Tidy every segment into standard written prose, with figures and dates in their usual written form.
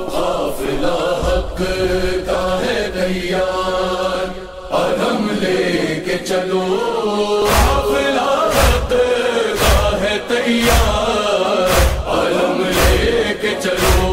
قافلہ حق کا ہے تیار، علم لے کے چلو، قافلہ حق کا ہے تیار، علم لے کے چلو۔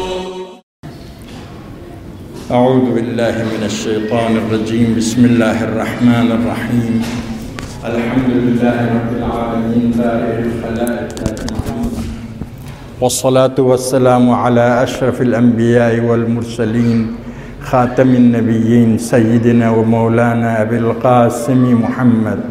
اعوذ باللہ من الشیطان الرجیم، بسم اللہ الرحمن الرحیم، الحمد للہ رب العالمین، بارئ الخلائق اجمعین، والصلاة والسلام على اشرف الانبیاء والمرسلین، خاتم النبیین، سیدنا و مولانا ابی القاسم محمد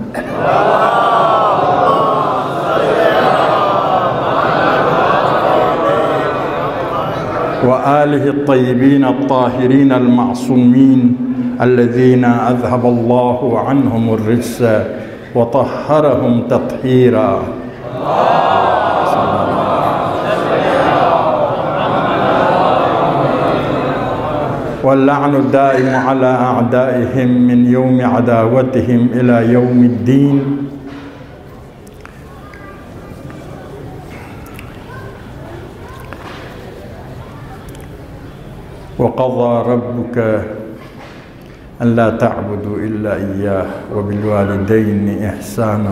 وآلہ الطیبین الطاہرین المعصومین الذین اذهب اللہ عنہم الرجس وطہرہم تطہیرا۔ واللعن الدائم على أعدائهم من يوم عداوتهم إلى يوم الدين۔ وقضى ربك ألا تعبدوا إلا إياه وبالوالدين إحسانا۔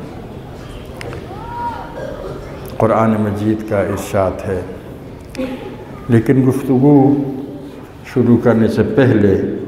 قرآن مجید کا ارشاد ہے، لیکن گفتگو شروع کرنے سے پہلے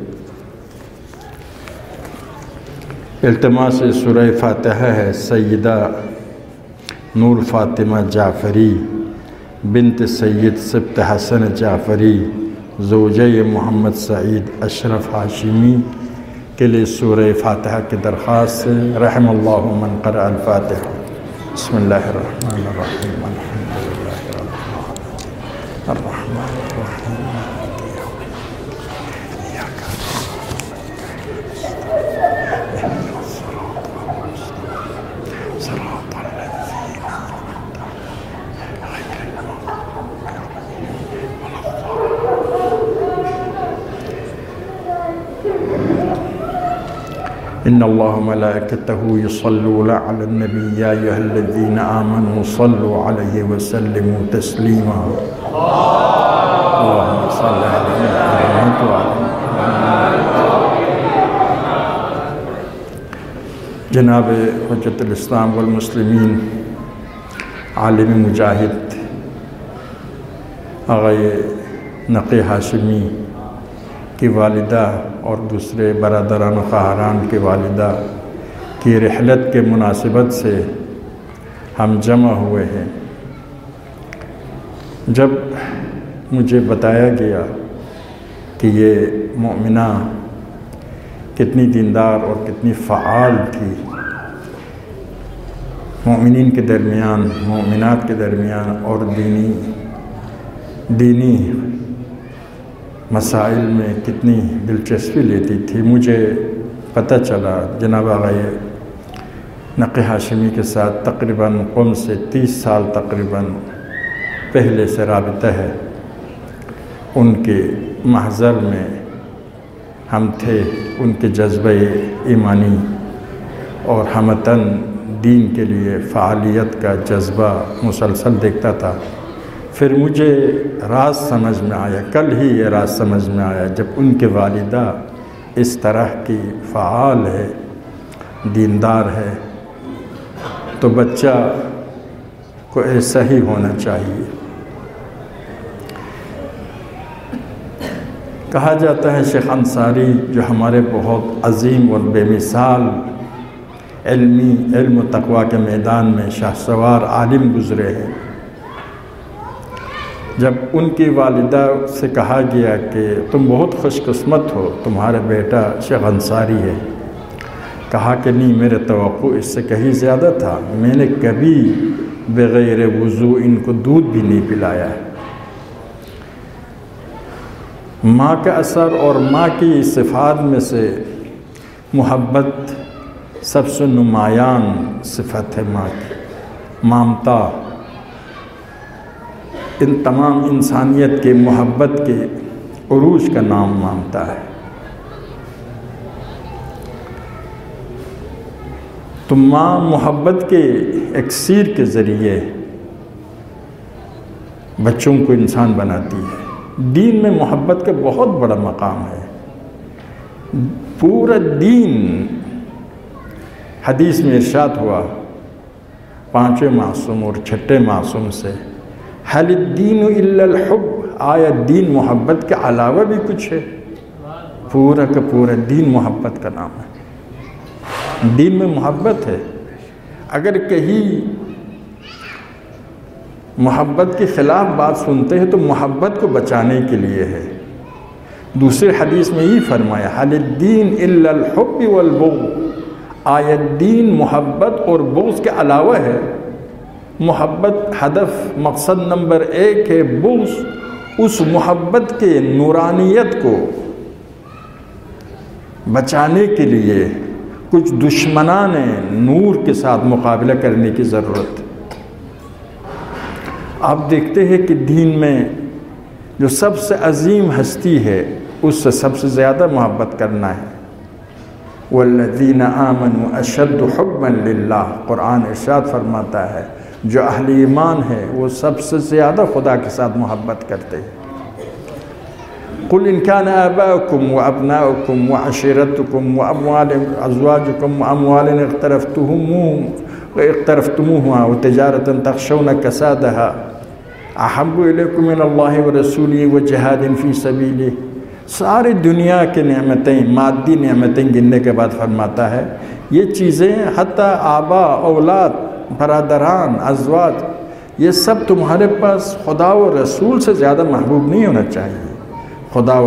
التماس سورہ فاتحہ ہے سیدہ نور فاطمہ جعفری بنت سید سبط حسن جعفری زوجہ محمد سعید اشرف ہاشمی کے لیے سورہ فاتحہ کی درخواست سے۔ رحم اللہ من قرأ الفاتحہ۔ بسم اللہ الرحمن الرحیم، الحمد للہ رب العالمین، الرحمن الرحیم، ان اللہ ملائکتہ یصلون علی النبی یا ایھا الذین آمنوا صلوا علیہ وسلموا تسلیما۔ اللہم صل علی محمد وعلی جناب حجت الاسلام والمسلمین، عالم مجاہد آغا نقی ہاشمی کی والدہ اور دوسرے برادران و خواہران کی والدہ کی رحلت کے مناسبت سے ہم جمع ہوئے ہیں۔ جب مجھے بتایا گیا کہ یہ مومنہ کتنی دیندار اور کتنی فعال تھی، مومنین کے درمیان، مومنات کے درمیان، اور دینی مسائل میں کتنی دلچسپی لیتی تھی، مجھے پتہ چلا۔ جناب آغا نقی ہاشمی کے ساتھ تقریباً قم سے 30 سال تقریباً پہلے سے رابطہ ہے۔ ان کے محضر میں ہم تھے، ان کے جذبہ ایمانی اور ہمتاً دین کے لیے فعالیت کا جذبہ مسلسل دیکھتا تھا۔ پھر مجھے راز سمجھ میں آیا، کل ہی یہ راز سمجھ میں آیا، جب ان کے والدہ اس طرح کی فعال ہے، دیندار ہے، تو بچہ کو ایسا ہی ہونا چاہیے۔ کہا جاتا ہے شیخ انصاری، جو ہمارے بہت عظیم اور بے مثال علم و تقویٰ کے میدان میں شاہسوار عالم گزرے ہیں، جب ان کی والدہ سے کہا گیا کہ تم بہت خوش قسمت ہو، تمہارا بیٹا شیخ انصاری ہے، کہا کہ نہیں، میرے توقع اس سے کہیں زیادہ تھا، میں نے کبھی بغیر وضو ان کو دودھ بھی نہیں پلایا ہے۔ ماں کا اثر اور ماں کی صفات میں سے محبت سب سے نمایاں صفت ہے ماں کی، مامتا ان تمام انسانیت کے محبت کے عروج کا نام مانتا ہے۔ تو ماں محبت کے اکسیر کے ذریعے بچوں کو انسان بناتی ہے۔ دین میں محبت کا بہت بڑا مقام ہے. پورا دین، حدیث میں ارشاد ہوا 5ویں معصوم اور 6ٹھے معصوم سے، حل الدین الا الحب، آیا دین محبت کے علاوہ بھی کچھ ہے؟ پورا کا پورا دین محبت کا نام ہے. دین میں محبت ہے. اگر کہیں محبت کے خلاف بات سنتے ہیں تو محبت کو بچانے کے لیے ہے. دوسرے حدیث میں یہ فرمایا حل الدین الا الحب والبغض، آیا دین محبت اور بغض کے علاوہ ہے. محبت ہدف مقصد نمبر 1 ہے، بغض اس محبت کے نورانیت کو بچانے کے لیے کچھ دشمنان نور کے ساتھ مقابلہ کرنے کی ضرورت. آپ دیکھتے ہیں کہ دین میں جو سب سے عظیم ہستی ہے اس سے سب سے زیادہ محبت کرنا ہے. والذین آمنوا اشد حبا للہ، قرآن ارشاد فرماتا ہے جو اہل ایمان ہے وہ سب سے زیادہ خدا کے ساتھ محبت کرتے ہیں. قل ان كان آباؤكم وأبناؤكم وعشيرتكم وأموال أزواجكم وأموال اقترفتموها وتجارة تخشون كسادها أحب إليكم من الله ورسوله وجهاد في سبيله. ساری دنیا کے نعمتیں، مادی نعمتیں گننے کے بعد فرماتا ہے یہ چیزیں حتیٰ آبا، اولاد، برادران، ازواج، یہ سب تمہارے پاس خدا و رسول سے زیادہ محبوب نہیں ہونا چاہیے. خدا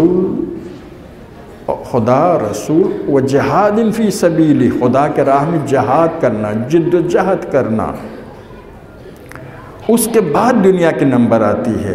و رسول و جہاد فی سبیلی، خدا کے راہ میں جہاد کرنا، جد و جہد کرنا. اس کے بعد دنیا کے نمبر آتی ہے.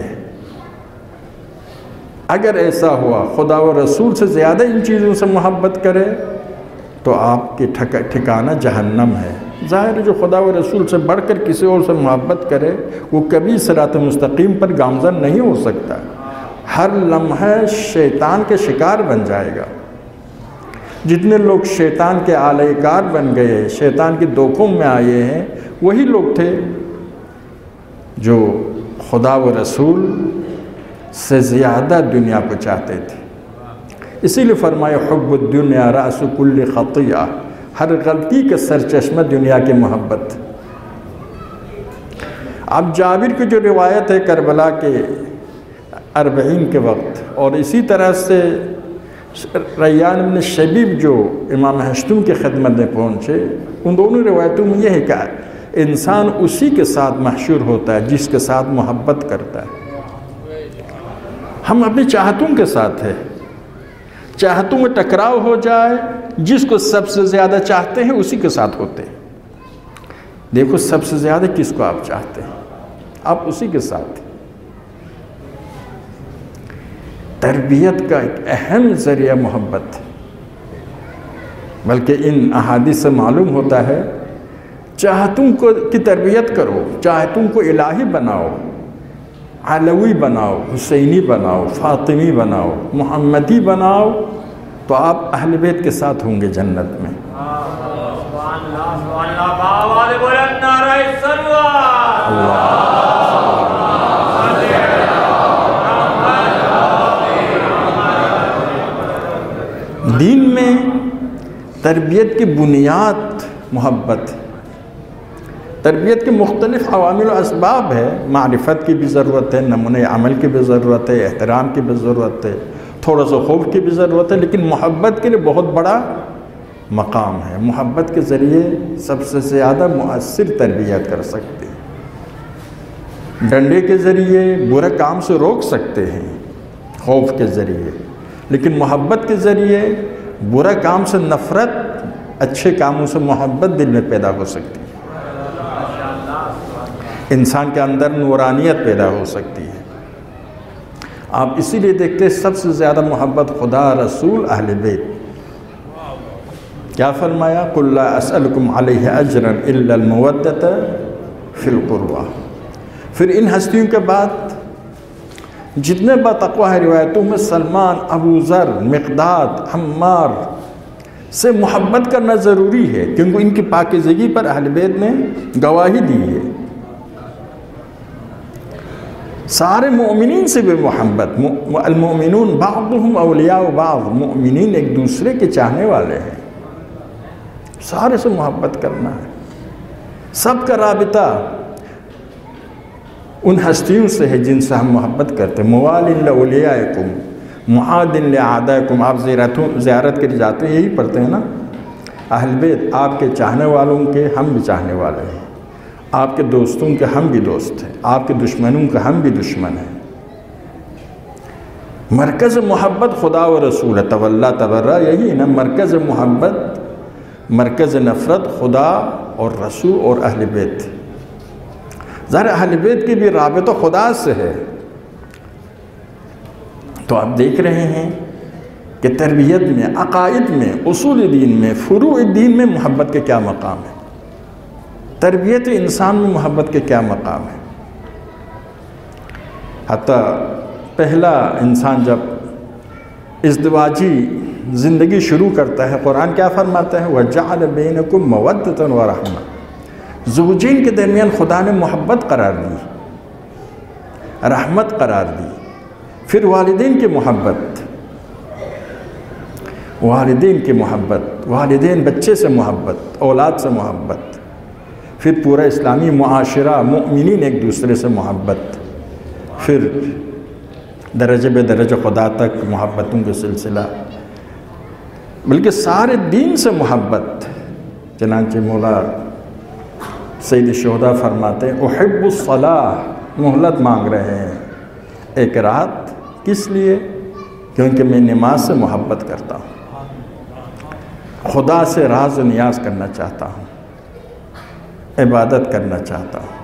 اگر ایسا ہوا خدا و رسول سے زیادہ ان چیزوں سے محبت کرے تو آپ کی ٹھکانہ جہنم ہے. ظاہر ہے جو خدا و رسول سے بڑھ کر کسی اور سے محبت کرے وہ کبھی صراط مستقیم پر گامزن نہیں ہو سکتا. ہر لمحہ شیطان کے شکار بن جائے گا. جتنے لوگ شیطان کے آلۂ کار بن گئے، شیطان کے دھوکوں میں آئے ہیں، وہی لوگ تھے جو خدا و رسول سے زیادہ دنیا کو چاہتے تھے. اسی لیے فرمایا حب الدنیا رأس کل خطیہ، ہر غلطی کا سرچشمہ دنیا کی محبت. اب جابر کی جو روایت ہے کربلا کے 40 کے وقت، اور اسی طرح سے ریان بن شبیب جو امام ہشتم کی خدمت میں پہنچے، ان دونوں روایتوں میں یہ ہے کہ انسان اسی کے ساتھ محشور ہوتا ہے جس کے ساتھ محبت کرتا ہے. ہم اپنی چاہتوں کے ساتھ ہیں، چاہتوں میں ٹکراؤ ہو جائے، جس کو سب سے زیادہ چاہتے ہیں اسی کے ساتھ ہوتے ہیں. دیکھو سب سے زیادہ کس کو آپ چاہتے ہیں، آپ اسی کے ساتھ ہیں. تربیت کا ایک اہم ذریعہ محبت، بلکہ ان احادیث سے معلوم ہوتا ہے چاہتوں کی تربیت کرو، چاہتوں کو الہی بناؤ، علوی بناؤ، حسینی بناؤ، فاطمی بناؤ، محمدی بناؤ، تو آپ اہل بیت کے ساتھ ہوں گے جنت میں. دین میں تربیت کی بنیاد محبت. تربیت کے مختلف عوامل و اسباب ہے. معرفت کی بھی ضرورت ہے، نمونہ عمل کی بھی ضرورت ہے، احترام کی بھی ضرورت ہے، تھوڑا سا خوف کی بھی ضرورت ہے، لیکن محبت کے لیے بہت بڑا مقام ہے. محبت کے ذریعے سب سے زیادہ مؤثر تربیت کر سکتے ہیں. ڈنڈے کے ذریعے برے کام سے روک سکتے ہیں، خوف کے ذریعے، لیکن محبت کے ذریعے برا کام سے نفرت، اچھے کاموں سے محبت دل میں پیدا ہو سکتی ہے. انسان کے اندر نورانیت پیدا ہو سکتی ہے. آپ اسی لیے دیکھتے ہیں سب سے زیادہ محبت خدا، رسول، اہل بیت. کیا فرمایا؟ قُلْ لَا أَسْأَلُكُمْ عَلَيْهِ أَجْرًا إِلَّا الْمَوَدَّةَ فِي الْقُرْبَى. پھر ان ہستیوں کے بعد جتنے باتقوا ہے روایتوں میں سلمان، ابو ذر، مقداد، عمار سے محبت کرنا ضروری ہے، کیونکہ ان کی پاکیزگی پر اہل بیت نے گواہی دی ہے. سارے مومنین سے بھی محبت، المؤمنون بعضهم اولیاء بعض، مومنین ایک دوسرے کے چاہنے والے ہیں، سارے سے محبت کرنا ہے۔ سب کا رابطہ ان ہستیوں سے ہے جن سے ہم محبت کرتے ہیں۔ موال لاولیائکم معاد لاعدائکم، آپ زیارت کے لیے جاتے ہیں یہی پڑھتے ہیں نا، اہل بیت آپ کے چاہنے والوں کے ہم بھی چاہنے والے ہیں، آپ کے دوستوں کے ہم بھی دوست ہیں، آپ کے دشمنوں کے ہم بھی دشمن ہیں۔ مرکز محبت خدا و رسول ہے، تولا تبرہ، یہی نا مرکز محبت، مرکز نفرت خدا اور رسول اور اہل بیت۔ ظاہر اہل بیت کی بھی رابطہ خدا سے ہے۔ تو آپ دیکھ رہے ہیں کہ تربیت میں، عقائد میں، اصول دین میں، فروع دین میں محبت کے کیا مقام ہے، تربیت انسان میں محبت کے کیا مقام ہے۔ حتیٰ پہلا انسان جب ازدواجی زندگی شروع کرتا ہے، قرآن کیا فرماتا ہے؟ وَجَعَلَ بَيْنَكُمْ مَوَدَّةً وَرَحْمَةً، زوجین کے درمیان خدا نے محبت قرار دی، رحمت قرار دی۔ پھر والدین کی محبت، والدین کی محبت، والدین بچے سے محبت، اولاد سے محبت، پھر پورا اسلامی معاشرہ، مومنین ایک دوسرے سے محبت، پھر درجے بے درجہ خدا تک محبتوں کے سلسلہ، بلکہ سارے دین سے محبت۔ چنانچہ مولا سید الشہداء فرماتے ہیں احب الصلاح، مہلت مانگ رہے ہیں ایک رات، کس لیے؟ کیونکہ میں نماز سے محبت کرتا ہوں، خدا سے راز و نیاز کرنا چاہتا ہوں، عبادت کرنا چاہتا ہوں۔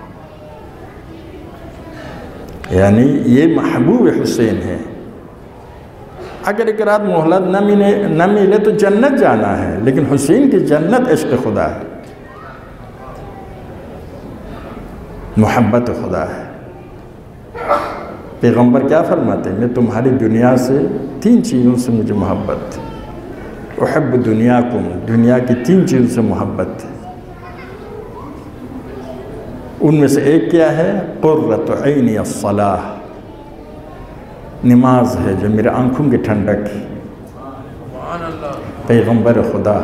یعنی یہ محبوب حسین ہے۔ اگر ایک رات مہلت نہ ملے تو جنت جانا ہے، لیکن حسین کی جنت عشق خدا ہے، محبت خدا ہے۔ پیغمبر کیا فرماتے ہیں؟ میں تمہاری دنیا سے 3 چیزوں سے مجھے محبت، احب دنیاکم، دنیا کی 3 چیزوں سے محبت ہے۔ ان میں سے ایک کیا ہے؟ قرۃ عینی الصلاۃ، نماز ہے جو میرے آنکھوں کی ٹھنڈک ہے۔ پیغمبر خدا،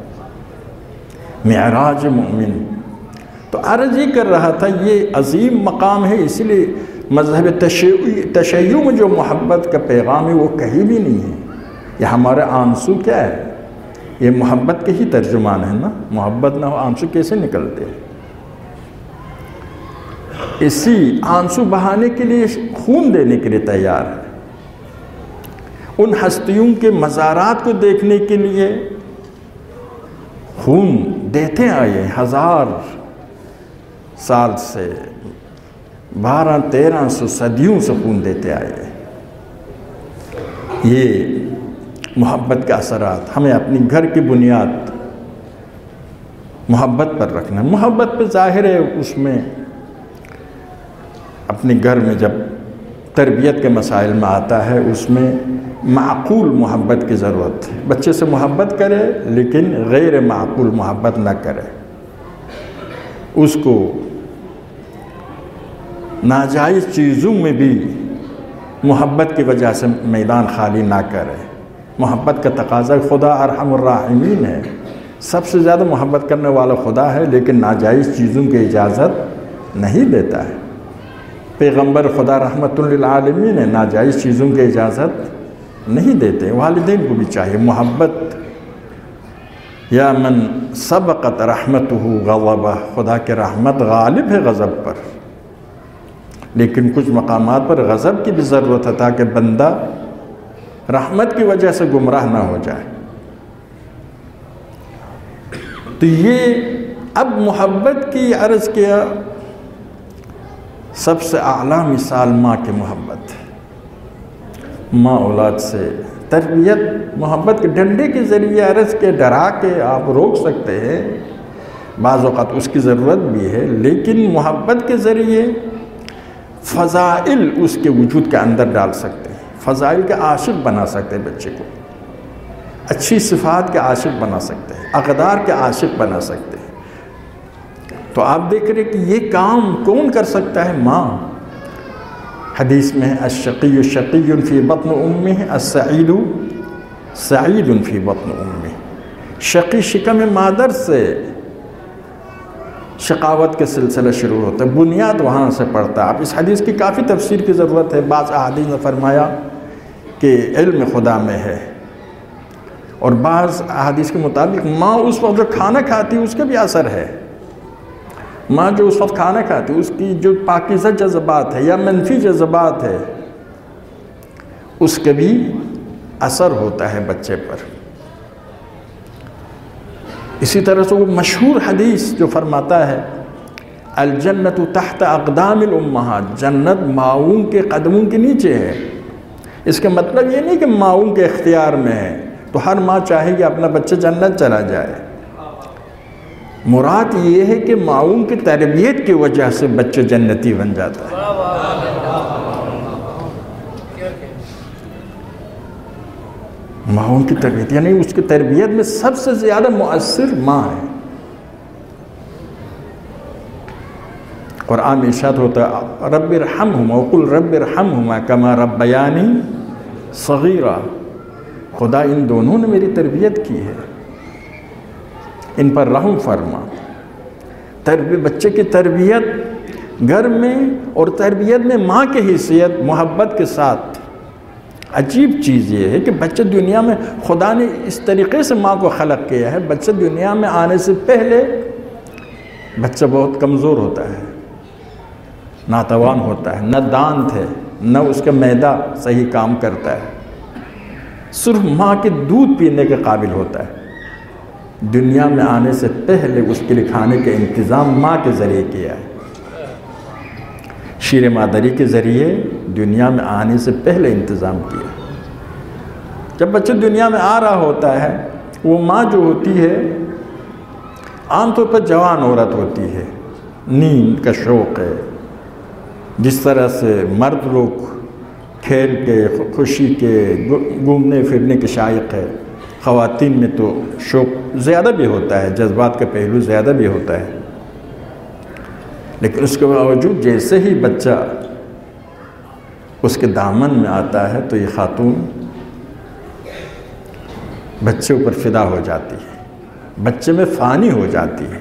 معراج مومن۔ تو عرض یہ کر رہا تھا یہ عظیم مقام ہے، اس لیے مذہب تشیع میں جو محبت کا پیغام ہے وہ کہیں بھی نہیں ہے۔ یہ ہمارے آنسو کیا ہے؟ یہ محبت کے ہی ترجمان ہے نا، محبت نہ ہو آنسو کیسے نکلتے ہیں؟ اسی آنسو بہانے کے لیے، خون دینے کے لیے تیار ہے، ان ہستیوں کے مزارات کو دیکھنے کے لیے خون دیتے آئے، 1000 سال سے، 1200-1300 صدیوں سے خون دیتے آئے۔ یہ محبت کے اثرات، ہمیں اپنی گھر کی بنیاد محبت پر رکھنا۔ محبت پہ ظاہر ہے، اس میں اپنے گھر میں جب تربیت کے مسائل میں آتا ہے، اس میں معقول محبت کی ضرورت ہے۔ بچے سے محبت کرے لیکن غیر معقول محبت نہ کرے، اس کو ناجائز چیزوں میں بھی محبت کی وجہ سے میدان خالی نہ کرے۔ محبت کا تقاضا خدا ارحم الراحمین ہے، سب سے زیادہ محبت کرنے والا خدا ہے، لیکن ناجائز چیزوں کی اجازت نہیں دیتا ہے۔ پیغمبر خدا رحمت للعالمین ہے، ناجائز چیزوں کی اجازت نہیں دیتے۔ والدین کو بھی چاہیے محبت۔ یا من سبقت رحمتہ غضبہ، خدا کے رحمت غالب ہے غضب پر، لیکن کچھ مقامات پر غضب کی بھی ضرورت ہے تاکہ بندہ رحمت کی وجہ سے گمراہ نہ ہو جائے۔ تو یہ اب محبت کی عرض کیا، سب سے اعلیٰ مثال ماں کی محبت ہے۔ ماں اولاد سے تربیت، محبت کے ڈنڈے کے ذریعے عرض کے ڈرا کے آپ روک سکتے ہیں، بعض اوقات اس کی ضرورت بھی ہے، لیکن محبت کے ذریعے فضائل اس کے وجود کے اندر ڈال سکتے ہیں، فضائل کے عاشق بنا سکتے ہیں، بچے کو اچھی صفات کے عاشق بنا سکتے ہیں، اقدار کے عاشق بنا سکتے ہیں۔ تو آپ دیکھ رہے کہ یہ کام کون کر سکتا ہے؟ ماں۔ حدیث میں الشقی شقی فی بطن امہ السعید سعید فی بطن امہ، شقی شکم مادر سے شقاوت کے سلسلہ شروع ہوتا ہے، بنیاد وہاں سے پڑتا ہے۔ اب اس حدیث کی کافی تفسیر کی ضرورت ہے۔ بعض احادیث نے فرمایا کہ علم خدا میں ہے، اور بعض احادیث کے مطابق ماں اس وقت جو کھانا کھاتی ہے اس کا بھی اثر ہے۔ ماں جو اس وقت کھانا کھاتی ہے اس کی جو پاکیزہ جذبات ہے یا منفی جذبات ہے اس کا بھی اثر ہوتا ہے بچے پر۔ اسی طرح سے وہ مشہور حدیث جو فرماتا ہے الجنت تحت اقدام الامہات، جنت ماؤں کے قدموں کے نیچے ہے۔ اس کا مطلب یہ نہیں کہ ماؤں کے اختیار میں ہے تو ہر ماں چاہے کہ اپنا بچہ جنت چلا جائے، مراد یہ ہے کہ ماؤں کی تربیت کی وجہ سے بچہ جنتی بن جاتا ہے۔ ماؤں کی تربیت یعنی اس کی تربیت میں سب سے زیادہ مؤثر ماں ہے۔ قرآن میں ارشاد ہوتا ہے رب ارحمہما وقل رب ارحمہما کما ربیانی صغیرا، خدا ان دونوں نے میری تربیت کی ہے، ان پر رحم فرما۔ بچے کی تربیت گھر میں اور تربیت میں ماں کی حیثیت محبت کے ساتھ۔ عجیب چیز یہ ہے کہ بچہ دنیا میں خدا نے اس طریقے سے ماں کو خلق کیا ہے، بچہ دنیا میں آنے سے پہلے بچہ بہت کمزور ہوتا ہے، ناتوان ہوتا ہے، نہ دانت ہے نہ اس کا معدہ صحیح کام کرتا ہے، صرف ماں کے دودھ پینے کے قابل ہوتا ہے۔ دنیا میں آنے سے پہلے اس کے لیے کھانے کا انتظام ماں کے ذریعے کیا ہے، شیر مادری کے ذریعے دنیا میں آنے سے پہلے انتظام کیا۔ جب بچہ دنیا میں آ رہا ہوتا ہے وہ ماں جو ہوتی ہے عام طور پر جوان عورت ہوتی ہے، نیند کا شوق ہے، جس طرح سے مرد لوگ کھیل کے خوشی کے گھومنے پھرنے کے شائق ہے، خواتین میں تو شوق زیادہ بھی ہوتا ہے، جذبات کا پہلو زیادہ بھی ہوتا ہے، لیکن اس کے باوجود جیسے ہی بچہ اس کے دامن میں آتا ہے تو یہ خاتون بچے اوپر فدا ہو جاتی ہے، بچے میں فانی ہو جاتی ہے،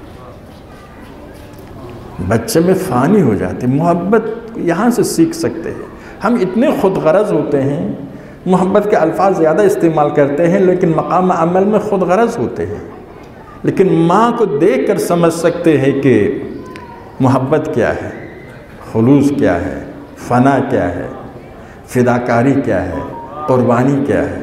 بچے میں فانی ہو جاتی ہے۔ محبت یہاں سے سیکھ سکتے ہیں۔ ہم اتنے خود غرض ہوتے ہیں، محبت کے الفاظ زیادہ استعمال کرتے ہیں لیکن مقام عمل میں خود غرض ہوتے ہیں، لیکن ماں کو دیکھ کر سمجھ سکتے ہیں کہ محبت کیا ہے، خلوص کیا ہے، فنا کیا ہے، فداکاری کیا ہے، قربانی کیا ہے۔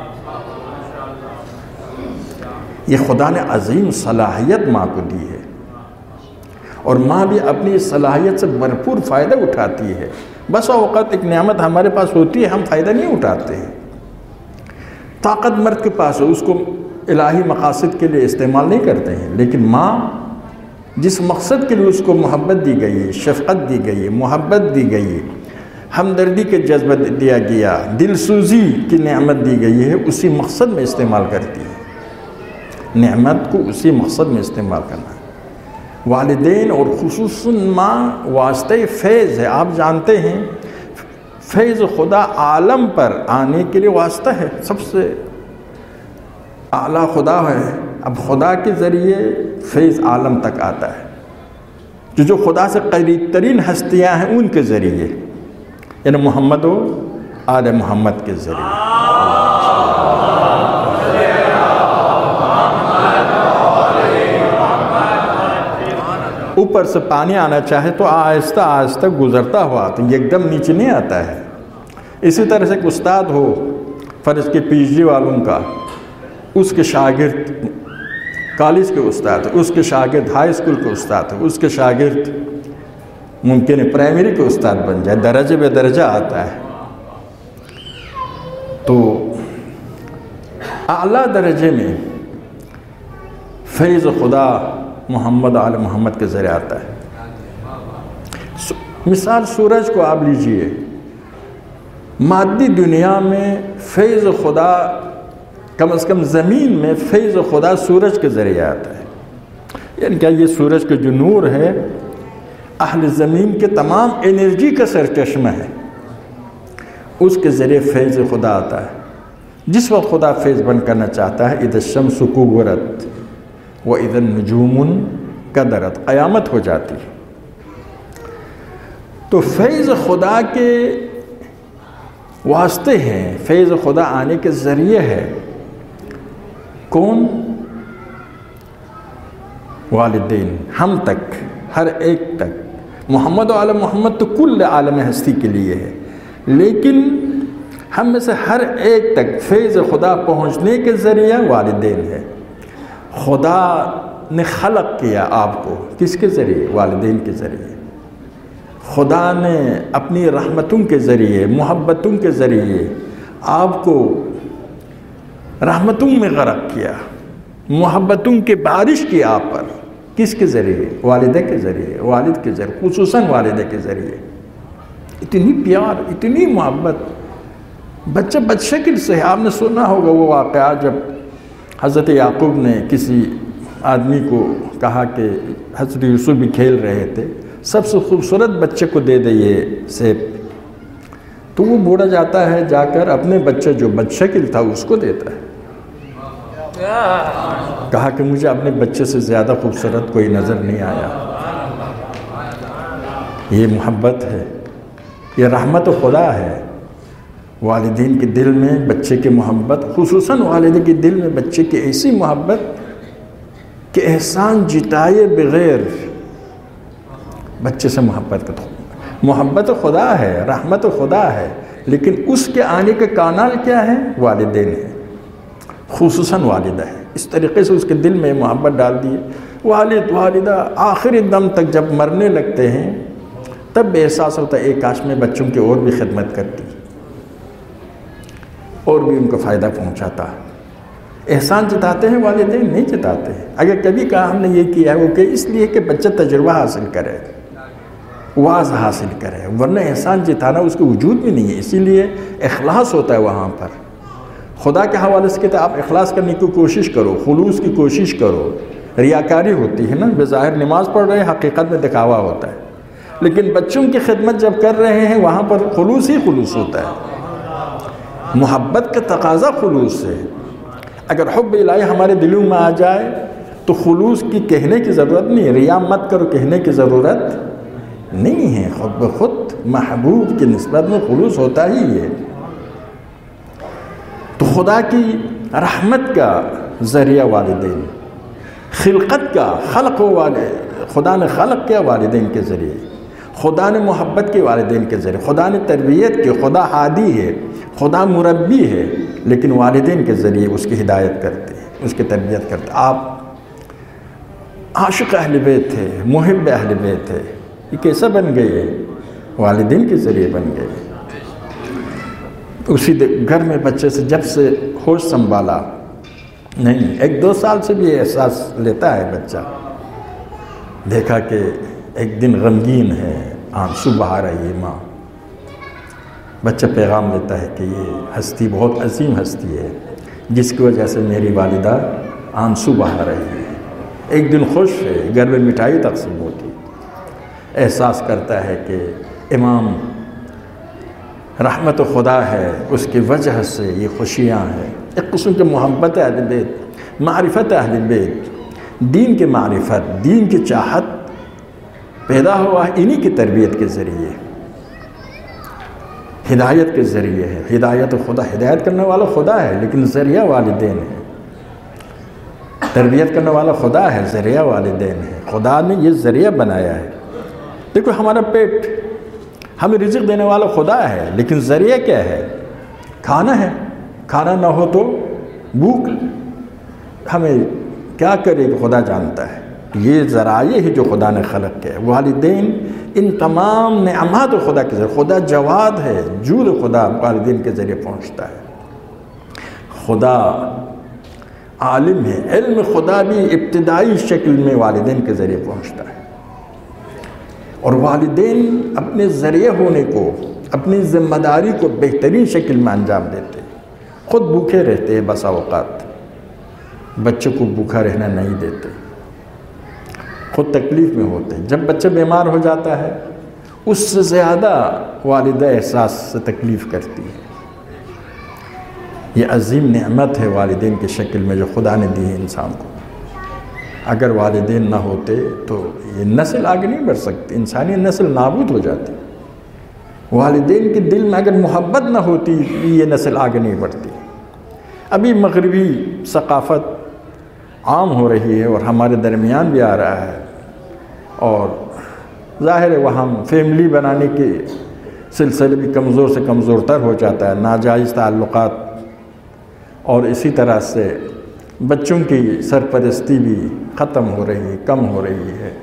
یہ خدا نے عظیم صلاحیت ماں کو دی ہے، اور ماں بھی اپنی صلاحیت سے بھرپور فائدہ اٹھاتی ہے۔ بس اوقات ایک نعمت ہمارے پاس ہوتی ہے ہم فائدہ نہیں اٹھاتے ہیں۔ طاقت مرد کے پاس ہے، اس کو الہی مقاصد کے لیے استعمال نہیں کرتے ہیں، لیکن ماں جس مقصد کے لیے اس کو محبت دی گئی ہے، شفقت دی گئی ہے، محبت دی گئی ہے، ہمدردی کے جذبہ دیا گیا، دل سوزی کی نعمت دی گئی ہے، اسی مقصد میں استعمال کرتی ہے۔ نعمت کو اسی مقصد میں استعمال کرنا ہے۔ والدین اور خصوصاً ماں واسطہ فیض ہے۔ آپ جانتے ہیں فیض خدا عالم پر آنے کے لیے واسطہ ہے، سب سے اعلیٰ خدا ہے۔ اب خدا کے ذریعے فیض عالم تک آتا ہے، جو خدا سے قریب ترین ہستیاں ہیں ان کے ذریعے، یعنی محمد و آل محمد کے ذریعے۔ اوپر سے پانی آنا چاہے تو آہستہ آہستہ گزرتا ہوا تو ایک دم نیچے نہیں آتا ہے۔ اسی طرح سے ایک استاد ہو فرض کے پی ایچ ڈی والوں کا، اس کے شاگرد کالج کے استاد، اس کے شاگرد ہائی اسکول کے استاد، اس کے شاگرد ممکن ہے پرائمری کے استاد بن جائے، درجے بے درجہ آتا ہے۔ تو اعلیٰ درجے میں فیض خدا محمد آل محمد کے ذریعے آتا ہے۔ مثال سورج کو آپ لیجئے، مادی دنیا میں فیض خدا کم از کم زمین میں فیض خدا سورج کے ذریعے آتا ہے، یعنی کہ یہ سورج کا جو نور ہے اہل زمین کے تمام انرجی کا سرچشمہ ہے، اس کے ذریعے فیض خدا آتا ہے۔ جس وقت خدا فیض بند کرنا چاہتا ہے، اذا الشمس کورت واذا النجوم انکدرت، قیامت ہو جاتی ہے۔ تو فیض خدا کے واسطے ہیں، فیض خدا آنے کے ذریعے ہے کون؟ والدین، ہم تک، ہر ایک تک۔ محمد و آل محمد تو کل عالم ہستی کے لیے ہے، لیکن ہم میں سے ہر ایک تک فیض خدا پہنچنے کے ذریعہ والدین ہے۔ خدا نے خلق کیا آپ کو کس کے ذریعے؟ والدین کے ذریعے۔ خدا نے اپنی رحمتوں کے ذریعے، محبتوں کے ذریعے آپ کو رحمتوں میں غرق کیا، محبتوں کی بارش کی آپ پر، کس کے ذریعے؟ والدہ کے ذریعے، والد کے ذریعے، خصوصاً والدہ کے ذریعے۔ اتنی پیار، اتنی محبت، بچہ بدشکل سے ہے۔ آپ نے سنا ہوگا وہ واقعہ جب حضرت یعقوب نے کسی آدمی کو کہا کہ حضرت یوسف بھی کھیل رہے تھے، سب سے خوبصورت بچے کو دے دے یہ سیب، تو وہ بوڑھا جاتا ہے، جا کر اپنے بچہ جو بدشکل تھا اس کو دیتا ہے۔ کہا کہ مجھے اپنے بچے سے زیادہ خوبصورت کوئی نظر نہیں آیا۔ یہ محبت ہے، یہ رحمت خدا ہے۔ والدین کے دل میں بچے کی محبت، خصوصاً والدین کے دل میں بچے کی ایسی محبت کہ احسان جتائے بغیر بچے سے محبت کرتا ہوں۔ محبت خدا ہے، رحمت خدا ہے، لیکن اس کے آنے کا کانال کیا ہے؟ والدین ہے، خصوصاً والدہ ہے۔ اس طریقے سے اس کے دل میں محبت ڈال دی۔ والد والدہ آخری دم تک جب مرنے لگتے ہیں تب احساس ہوتا ہے ایک کاش میں بچوں کی اور بھی خدمت کرتی اور بھی ان کو فائدہ پہنچاتا۔ احسان جتاتے ہیں والدین؟ نہیں جتاتے ہیں۔ اگر کبھی کہا ہم نے یہ کیا ہے وہ کہ اس لیے کہ بچہ تجربہ حاصل کرے، واعظ حاصل کرے، ورنہ احسان جتانا اس کے وجود میں نہیں ہے۔ اسی لیے اخلاص ہوتا ہے وہاں پر۔ خدا کے حوالے سے کہتے ہیں آپ اخلاص کرنے کی کوشش کرو، خلوص کی کوشش کرو۔ ریاکاری ہوتی ہے نا، بظاہر نماز پڑھ رہے ہیں، حقیقت میں دکھاوا ہوتا ہے۔ لیکن بچوں کی خدمت جب کر رہے ہیں وہاں پر خلوص ہی خلوص ہوتا ہے۔ محبت کا تقاضا خلوص ہے۔ اگر حب الہی ہمارے دلوں میں آ جائے تو خلوص کی کہنے کی ضرورت نہیں ہے، ریا مت کرو کہنے کی ضرورت نہیں ہے۔ خود بخود محبوب کی نسبت میں خلوص ہوتا ہی ہے۔ تو خدا کی رحمت کا ذریعہ والدین، خلقت کا خلق ہو خدا نے خلق کیا والدین کے ذریعے، خدا نے محبت کی والدین کے ذریعے، خدا نے تربیت کی، خدا ہادی ہے، خدا مربی ہے، لیکن والدین کے ذریعے اس کی ہدایت کرتے ہیں، اس کی تربیت کرتے ہیں۔ آپ عاشق اہل بیت تھے، محب اہل بیت تھے، یہ کیسا بن گئے؟ والدین کے ذریعے بن گئے۔ اسی گھر میں بچے سے جب سے ہوش سنبھالا، نہیں 1-2 سال سے بھی یہ احساس لیتا ہے بچہ، دیکھا کہ ایک دن غمگین ہے، آنسو بہا رہی ہے ماں، بچہ پیغام لیتا ہے کہ یہ ہستی بہت عظیم ہستی ہے جس کی وجہ سے میری والدہ آنسو بہا رہی ہے۔ ایک دن خوش ہے، گھر میں مٹھائی تقسیم ہوتی، احساس کرتا ہے کہ امام رحمت خدا ہے، اس کی وجہ سے یہ خوشیاں ہیں۔ ایک قسم کی محبت اہل بیت، معرفت اہل بیت، دین کی معرفت، دین کی چاہت پیدا ہوا ہے انہی کی تربیت کے ذریعے، ہدایت کے ذریعے ہے۔ ہدایت خدا، ہدایت کرنے والا خدا ہے لیکن ذریعہ والدین ہے۔ تربیت کرنے والا خدا ہے، ذریعہ والدین ہے۔ خدا نے یہ ذریعہ بنایا ہے۔ دیکھو ہمارا پیٹ، ہمیں رزق دینے والا خدا ہے لیکن ذریعہ کیا ہے؟ کھانا ہے۔ کھانا نہ ہو تو بھوک ہمیں کیا کرے کہ خدا جانتا ہے۔ یہ ذرائع ہی جو خدا نے خلق کیا ہے۔ والدین ان تمام نعمات خدا کے ذریعے، خدا جواد ہے، جود خدا والدین کے ذریعے پہنچتا ہے۔ خدا عالم ہے، علم خدا بھی ابتدائی شکل میں والدین کے ذریعے پہنچتا ہے، اور والدین اپنے ذریعے ہونے کو، اپنی ذمہ داری کو بہترین شکل میں انجام دیتے ہیں۔ خود بھوکے رہتے ہیں، بسا اوقات بچوں کو بھوکا رہنا نہیں دیتے۔ خود تکلیف میں ہوتے ہیں. جب بچہ بیمار ہو جاتا ہے اس سے زیادہ والدہ احساس سے تکلیف کرتی ہے. یہ عظیم نعمت ہے والدین کی شکل میں جو خدا نے دی ہے انسان کو. اگر والدین نہ ہوتے تو یہ نسل آگے نہیں بڑھ سکتی، انسانی نسل نابود ہو جاتی. والدین کے دل میں اگر محبت نہ ہوتی یہ نسل آگے نہیں بڑھتی. ابھی مغربی ثقافت عام ہو رہی ہے اور ہمارے درمیان بھی آ رہا ہے، اور ظاہر ہے وہاں فیملی بنانے کے سلسلے بھی کمزور سے کمزور تر ہو جاتا ہے، ناجائز تعلقات، اور اسی طرح سے بچوں کی سرپرستی بھی ختم ہو رہی ہے، کم ہو رہی ہے.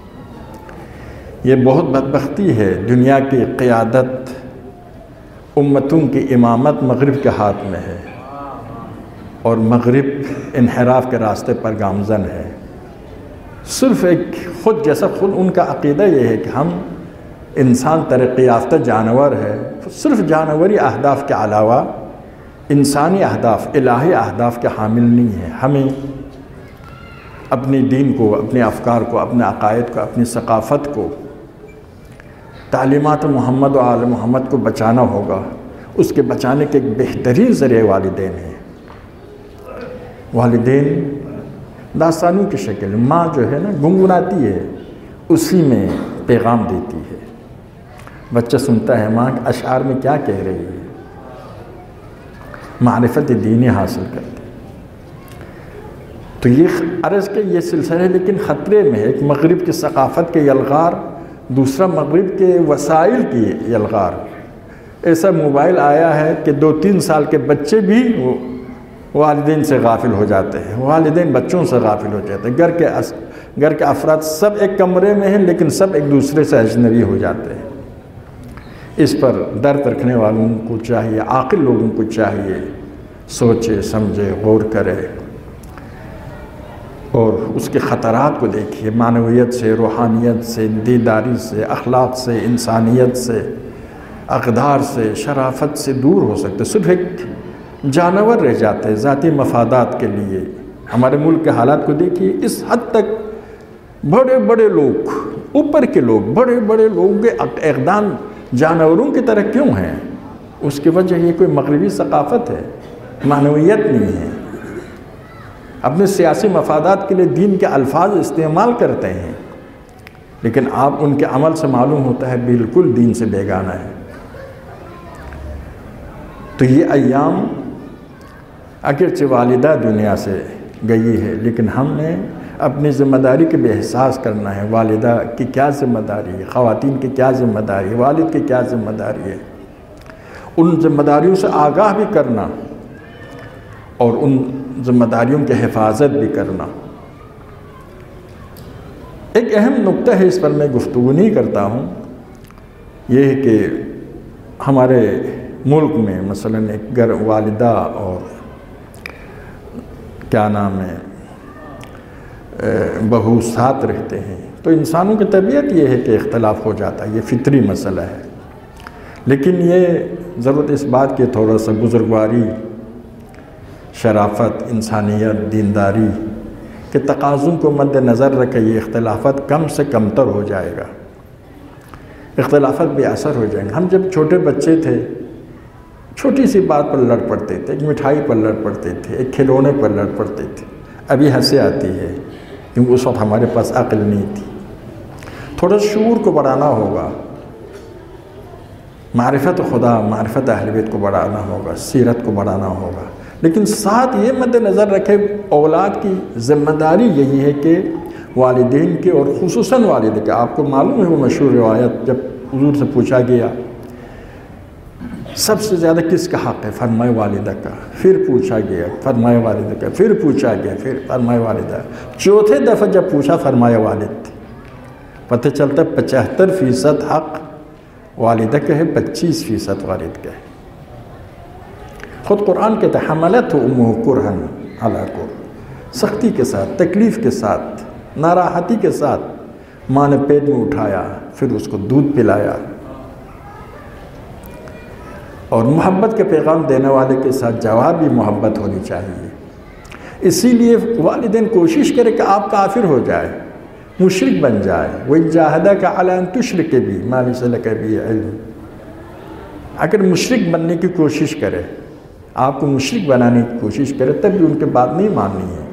یہ بہت بدبختی ہے. دنیا کی قیادت، امتوں کی امامت مغرب کے ہاتھ میں ہے، اور مغرب انحراف کے راستے پر گامزن ہے. صرف ایک خود جیسا خود ان کا عقیدہ یہ ہے کہ ہم انسان ترقی یافتہ جانور ہے. صرف جانوری اہداف کے علاوہ انسانی اہداف، الہی اہداف کے حامل نہیں ہے. ہمیں اپنے دین کو، اپنے افکار کو، اپنے عقائد کو، اپنی ثقافت کو، تعلیمات محمد و آل محمد کو بچانا ہوگا. اس کے بچانے کے ایک بہترین ذریعہ والدین ہیں. والدین داستانوں کی شکل، ماں جو ہے نا گنگناتی ہے، اسی میں پیغام دیتی ہے. بچہ سنتا ہے ماں اشعار میں کیا کہہ رہی ہے، معرفت دینی حاصل کرتے. تو یہ عرض کے یہ سلسلہ ہے، لیکن خطرے میں ہے. ایک مغرب کی ثقافت کے یلغار، دوسرا مغرب کے وسائل کی یلغار. ایسا موبائل آیا ہے کہ 2-3 سال کے بچے بھی والدین سے غافل ہو جاتے ہیں، والدین بچوں سے غافل ہو جاتے ہیں. گھر کے افراد سب ایک کمرے میں ہیں لیکن سب ایک دوسرے سے اجنبی ہو جاتے ہیں. اس پر درد رکھنے والوں کو چاہیے، عاقل لوگوں کو چاہیے سوچے سمجھے غور کرے اور اس کے خطرات کو دیکھیے. معنویت سے، روحانیت سے، دینداری سے، اخلاق سے، انسانیت سے، اقدار سے، شرافت سے دور ہو سکتے. صرف ایک جانور رہ جاتے ہیں ذاتی مفادات کے لیے. ہمارے ملک کے حالات کو دیکھیے. اس حد تک بڑے بڑے لوگ، اوپر کے لوگ، بڑے بڑے لوگوں کے اقدام جانوروں کی طرح کیوں ہیں؟ اس کی وجہ یہ کوئی مغربی ثقافت ہے، معنویت نہیں ہے. اپنے سیاسی مفادات کے لیے دین کے الفاظ استعمال کرتے ہیں، لیکن آپ ان کے عمل سے معلوم ہوتا ہے بالکل دین سے بیگانہ ہے. تو یہ ایام اگرچہ والدہ دنیا سے گئی ہے، لیکن ہم نے اپنی ذمہ داری کے بھی احساس کرنا ہے. والدہ کی کیا ذمہ داری ہے، خواتین کی کیا ذمہ داری ہے، والد کی کیا ذمہ داری ہے. ان ذمہ داریوں سے آگاہ بھی کرنا اور ان ذمہ داریوں کی حفاظت بھی کرنا. ایک اہم نقطہ ہے، اس پر میں گفتگو نہیں کرتا ہوں، یہ ہے کہ ہمارے ملک میں مثلاً ایک گھر والدہ اور کیا نام ہے بہو ساتھ رہتے ہیں تو انسانوں کی طبیعت یہ ہے کہ اختلاف ہو جاتا ہے، یہ فطری مسئلہ ہے. لیکن یہ ضرورت اس بات کی تھوڑا سا بزرگواری، شرافت، انسانیت، دینداری کے تقاضوں کو مد نظر رکھے یہ اختلافات کم سے کم تر ہو جائے گا، اختلافات بے اثر ہو جائیں گے. ہم جب چھوٹے بچے تھے چھوٹی سی بات پر لڑ پڑتے تھے، ایک مٹھائی پر لڑ پڑتے تھے، ایک کھلونے پر لڑ پڑتے تھے. ابھی ہنسی آتی ہے کیونکہ اس وقت ہمارے پاس عقل نہیں تھی. تھوڑا شعور کو بڑھانا ہوگا، معرفت خدا، معرفت اہل بیت کو بڑھانا ہوگا، سیرت کو بڑھانا ہوگا. لیکن ساتھ یہ مد نظر رکھے اولاد کی ذمہ داری یہی ہے کہ والدین کے اور خصوصاً والد کے، آپ کو معلوم ہے وہ مشہور روایت جب حضور سے پوچھا گیا سب سے زیادہ کس کا حق ہے، فرمائے والدہ کا. پھر پوچھا گیا، فرمائے والدہ کا. پھر پوچھا گیا، پھر فرمائے والدہ. چوتھے دفعہ جب پوچھا فرمائے والد. پتہ چلتا 75% حق والدہ کا ہے، 25% والد کا ہے. خود قرآن کہتا ہے حملت امہ کرہن علی کرہ، سختی کے ساتھ، تکلیف کے ساتھ، ناراحتی کے ساتھ ماں نے پیٹ میں اٹھایا، پھر اس کو دودھ پلایا. اور محبت کے پیغام دینے والے کے ساتھ جواب بھی محبت ہونی چاہیے. اسی لیے والدین کوشش کرے کہ آپ کافر ہو جائے، مشرک بن جائے. وَإِن جَاهَدَاكَ عَلَىٰ أَن تُشْرِكَ بِي مَا لَيْسَ لَكَ بِهِ عِلْمٌ. اگر مشرک بننے کی کوشش کرے، آپ کو مشرک بنانے کی کوشش کرے، تب بھی ان کے بات نہیں ماننی ہے.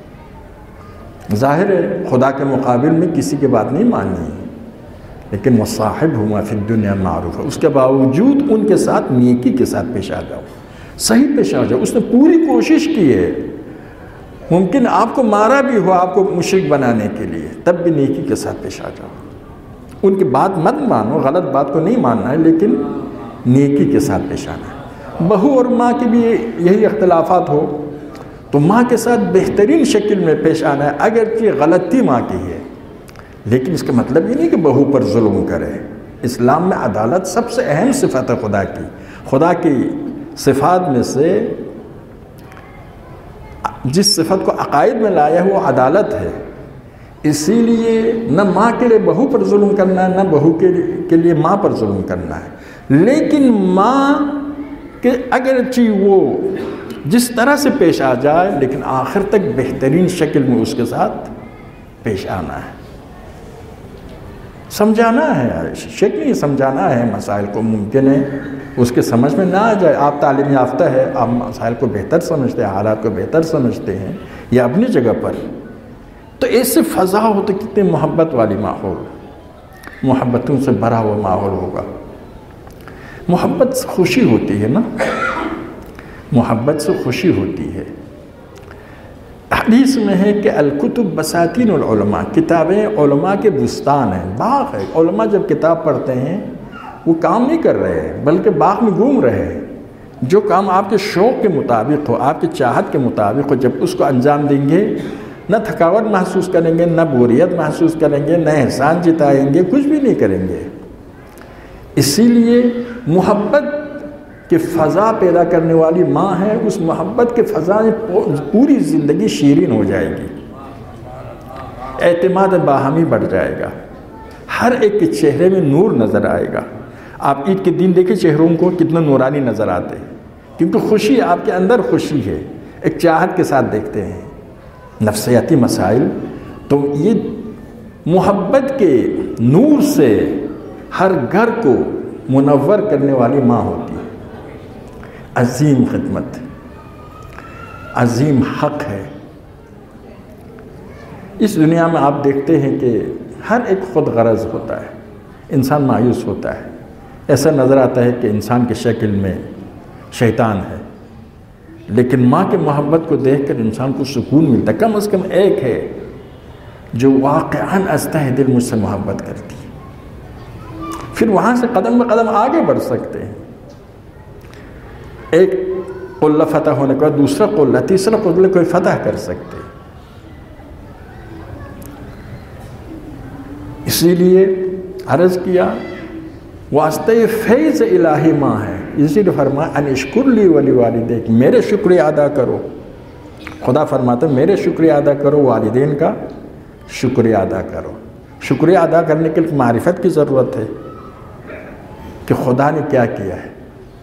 ظاہر ہے خدا کے مقابل میں کسی کی بات نہیں ماننی ہے، لیکن وَصَاحِبْهُمَا فِي الدُّنْيَا مَعْرُوفًا. اس کے باوجود ان کے ساتھ نیکی کے ساتھ پیش آ جاؤ، صحیح پیش آ جاؤ. اس نے پوری کوشش کی ہے. ممکن آپ کو مارا بھی ہو آپ کو مشرک بنانے کے لیے، تب بھی نیکی کے ساتھ پیش آ جاؤ. ان کی بات مت مانو، غلط بات کو نہیں ماننا ہے، لیکن نیکی کے ساتھ پیش آنا ہے. بہو اور ماں کے بھی یہی اختلافات ہو تو ماں کے ساتھ بہترین شکل میں پیش آنا ہے، اگرچہ غلطی ماں کی ہے، لیکن اس کا مطلب یہ نہیں کہ بہو پر ظلم کرے. اسلام میں عدالت سب سے اہم صفت ہے خدا کی. خدا کی صفات میں سے جس صفت کو عقائد میں لایا ہے وہ عدالت ہے. اسی لیے نہ ماں کے لیے بہو پر ظلم کرنا ہے، نہ بہو کے لیے ماں پر ظلم کرنا ہے. لیکن ماں کہ اگرچہ وہ جس طرح سے پیش آ جائے، لیکن آخر تک بہترین شکل میں اس کے ساتھ پیش آنا ہے، سمجھانا ہے. شکلی سمجھانا ہے مسائل کو. ممکن ہے اس کے سمجھ میں نہ آ جائے، آپ تعلیم یافتہ ہے، آپ مسائل کو بہتر سمجھتے ہیں، حالات کو بہتر سمجھتے ہیں، یا اپنی جگہ پر، تو ایسے فضا ہو تو کتنے محبت والی ماحول، محبتوں سے بھرا ہوا ماحول ہوگا. محبت سے خوشی ہوتی ہے نا، محبت سے خوشی ہوتی ہے. حدیث میں ہے کہ الکتب بساتین العلماء، کتابیں علماء کے بستان ہیں، باغ ہے. علماء جب کتاب پڑھتے ہیں وہ کام نہیں کر رہے ہیں، بلکہ باغ میں گھوم رہے ہیں. جو کام آپ کے شوق کے مطابق ہو، آپ کی چاہت کے مطابق ہو، جب اس کو انجام دیں گے نہ تھکاوٹ محسوس کریں گے، نہ بوریت محسوس کریں گے، نہ احسان جتائیں گے، کچھ بھی نہیں کریں گے. اسی لیے محبت کی فضا پیدا کرنے والی ماں ہے. اس محبت کے فضا میں پوری زندگی شیرین ہو جائے گی، اعتماد باہمی بڑھ جائے گا، ہر ایک کے چہرے میں نور نظر آئے گا. آپ عید کے دن دیکھیں چہروں کو کتنا نورانی نظر آتے ہیں، کیونکہ خوشی آپ کے اندر خوشی ہے، ایک چاہت کے ساتھ دیکھتے ہیں. نفسیاتی مسائل تو یہ محبت کے نور سے ہر گھر کو منور کرنے والی ماں ہوتی ہے. عظیم خدمت، عظیم حق ہے. اس دنیا میں آپ دیکھتے ہیں کہ ہر ایک خود غرض ہوتا ہے، انسان مایوس ہوتا ہے، ایسا نظر آتا ہے کہ انسان کی شکل میں شیطان ہے. لیکن ماں کے محبت کو دیکھ کر انسان کو سکون ملتا ہے. کم از کم ایک ہے جو واقعاً ازتہ دل مجھ سے محبت کرتی ہے. پھر وہاں سے قدم بقدم آگے بڑھ سکتے ہیں. ایک قلہ فتح ہونے کے بعد دوسرا قلہ، تیسرا قلہ کوئی فتح کر سکتے. اسی لیے عرض کیا واسطہ فیض الہی ماں ہے. اسی لیے فرمایا ان اشکر لی ولی والدیک، میرے شکریہ ادا کرو. خدا فرماتا ہے میرے شکریہ ادا کرو، والدین کا شکریہ ادا کرو. شکریہ ادا کرنے کے لیے معرفت کی ضرورت ہے کہ خدا نے کیا کیا ہے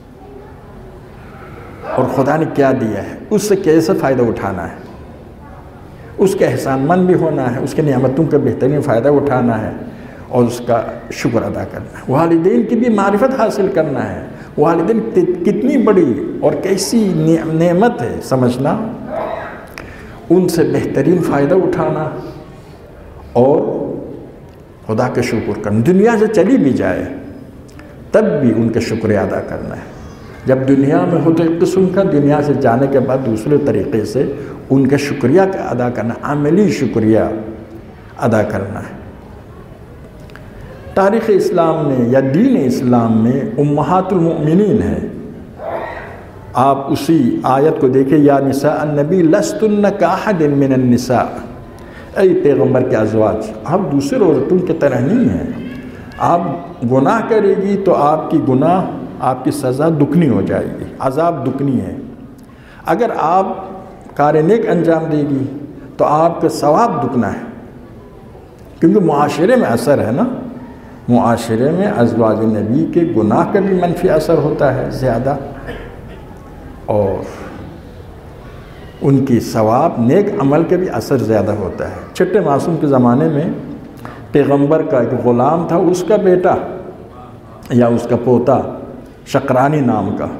اور خدا نے کیا دیا ہے، اس سے کیسے فائدہ اٹھانا ہے، اس کے احسان مند بھی ہونا ہے، اس کے نعمتوں کا بہترین فائدہ اٹھانا ہے اور اس کا شکر ادا کرنا ہے. والدین کی بھی معرفت حاصل کرنا ہے. والدین کتنی بڑی اور کیسی نعمت ہے سمجھنا، ان سے بہترین فائدہ اٹھانا اور خدا کا شکر کرنا. دنیا سے چلی بھی جائے تب بھی ان کا شکریہ ادا کرنا ہے. جب دنیا میں ہو تو ایک قسم کا، دنیا سے جانے کے بعد دوسرے طریقے سے ان کا شکریہ ادا کرنا، عملی شکریہ ادا کرنا ہے. تاریخ اسلام میں یا دین اسلام میں امہات المؤمنین ہے. آپ اسی آیت کو دیکھیں، یا نساء النبی لستن کاحد من النساء، اے پیغمبر کے ازواج آپ دوسرے عورتوں کی طرح نہیں ہیں. آپ گناہ کرے گی تو آپ کی گناہ، آپ کی سزا دگنی ہو جائے گی، عذاب دگنی ہے. اگر آپ کار نیک انجام دے گی تو آپ کا ثواب دگنا ہے، کیونکہ معاشرے میں اثر ہے نا. معاشرے میں ازواج نبی کے گناہ کا بھی منفی اثر ہوتا ہے زیادہ، اور ان کی ثواب نیک عمل کے بھی اثر زیادہ ہوتا ہے. چھٹے معصوم کے زمانے میں پیغمبر کا ایک غلام تھا، اس کا بیٹا یا اس کا پوتا شقرانی نام کا،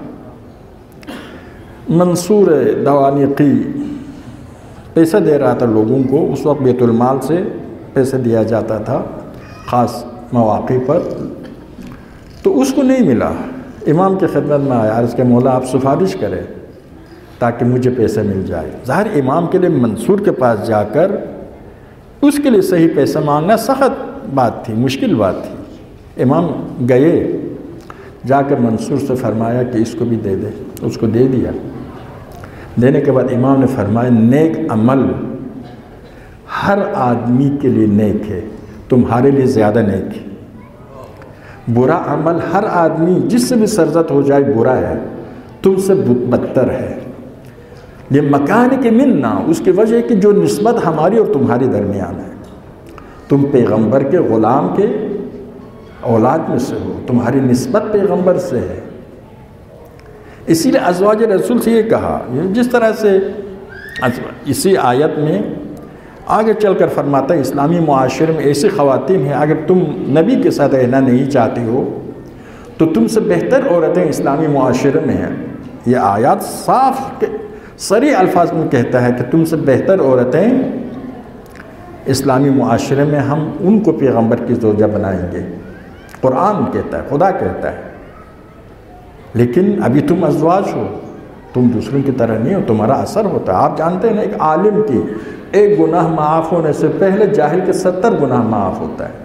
منصور دوانیقی پیسہ دے رہا تھا لوگوں کو. اس وقت بیت المال سے پیسے دیا جاتا تھا خاص مواقع پر، تو اس کو نہیں ملا. امام کی خدمت میں آیا، عرض کہ مولا آپ سفارش کریں تاکہ مجھے پیسے مل جائے. ظاہر امام کے لیے منصور کے پاس جا کر اس کے لیے صحیح پیسہ مانگنا سخت بات تھی، مشکل بات تھی. امام گئے، جا کر منصور سے فرمایا کہ اس کو بھی دے دے. اس کو دے دیا. دینے کے بعد امام نے فرمایا نیک عمل ہر آدمی کے لیے نیک ہے، تمہارے لیے زیادہ نیک ہے. برا عمل ہر آدمی جس سے بھی سرزد ہو جائے برا ہے، تم سے بدتر ہے. یہ مکان کے مننا، اس کی وجہ ہے کہ جو نسبت ہماری اور تمہاری درمیان ہے. تم پیغمبر کے غلام کے اولاد میں سے ہو، تمہاری نسبت پیغمبر سے ہے. اسی لیے ازواج رسول سے یہ کہا، جس طرح سے اسی آیت میں آگے چل کر فرماتا ہے اسلامی معاشرے میں ایسی خواتین ہیں، اگر تم نبی کے ساتھ رہنا نہیں چاہتی ہو تو تم سے بہتر عورتیں اسلامی معاشرے میں ہیں. یہ آیات صاف صریح الفاظ میں کہتا ہے کہ تم سے بہتر عورتیں اسلامی معاشرے میں ہم ان کو پیغمبر کی زوجہ بنائیں گے. قرآن کہتا ہے، خدا کہتا ہے. لیکن ابھی تم ازواج ہو، تم دوسروں کی طرح نہیں ہو، تمہارا اثر ہوتا ہے. آپ جانتے ہیں نا، ایک عالم کی ایک گناہ معاف ہونے سے پہلے جاہل کے 70 گناہ معاف ہوتا ہے.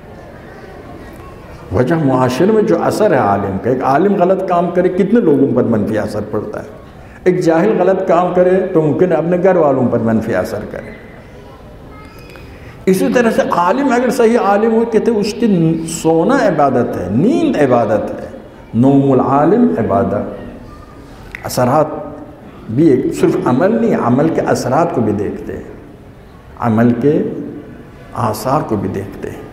وجہ معاشرے میں جو اثر ہے عالم کا، ایک عالم غلط کام کرے کتنے لوگوں پر منفی اثر پڑتا ہے. ایک جاہل غلط کام کرے تو ممکن اپنے گھر والوں پر منفی اثر کرے. اسی طرح سے عالم اگر صحیح عالم ہو، کہتے ہیں اس کی سونا عبادت ہے، نیند عبادت ہے. نوم العالم عبادت. اثرات بھی ایک صرف عمل نہیں، عمل کے اثرات کو بھی دیکھتے ہیں، عمل کے آثار کو بھی دیکھتے ہیں.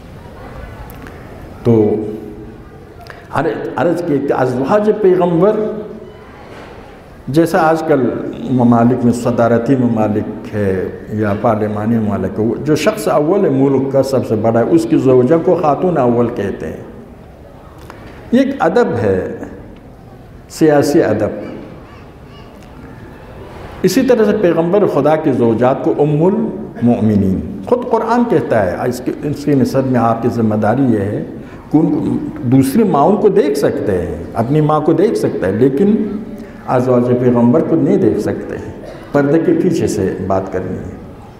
تو عرض کی کہ ازواج پیغمبر جیسا آج کل ممالک میں صدارتی ممالک ہے یا پارلیمانی ممالک ہے، جو شخص اول ملک کا سب سے بڑا ہے اس کی زوجہ کو خاتون اول کہتے ہیں. یہ ایک ادب ہے، سیاسی ادب. اسی طرح سے پیغمبر خدا کی زوجات کو ام المؤمنین، خود قرآن کہتا ہے. اس کی نسبت میں آپ کی ذمہ داری یہ ہے کہ دوسری ماؤں کو دیکھ سکتے ہیں، اپنی ماں کو دیکھ سکتا ہے، لیکن ازواج پیغمبر کو نہیں دیکھ سکتے ہیں. پردے کے پیچھے سے بات کرنی ہے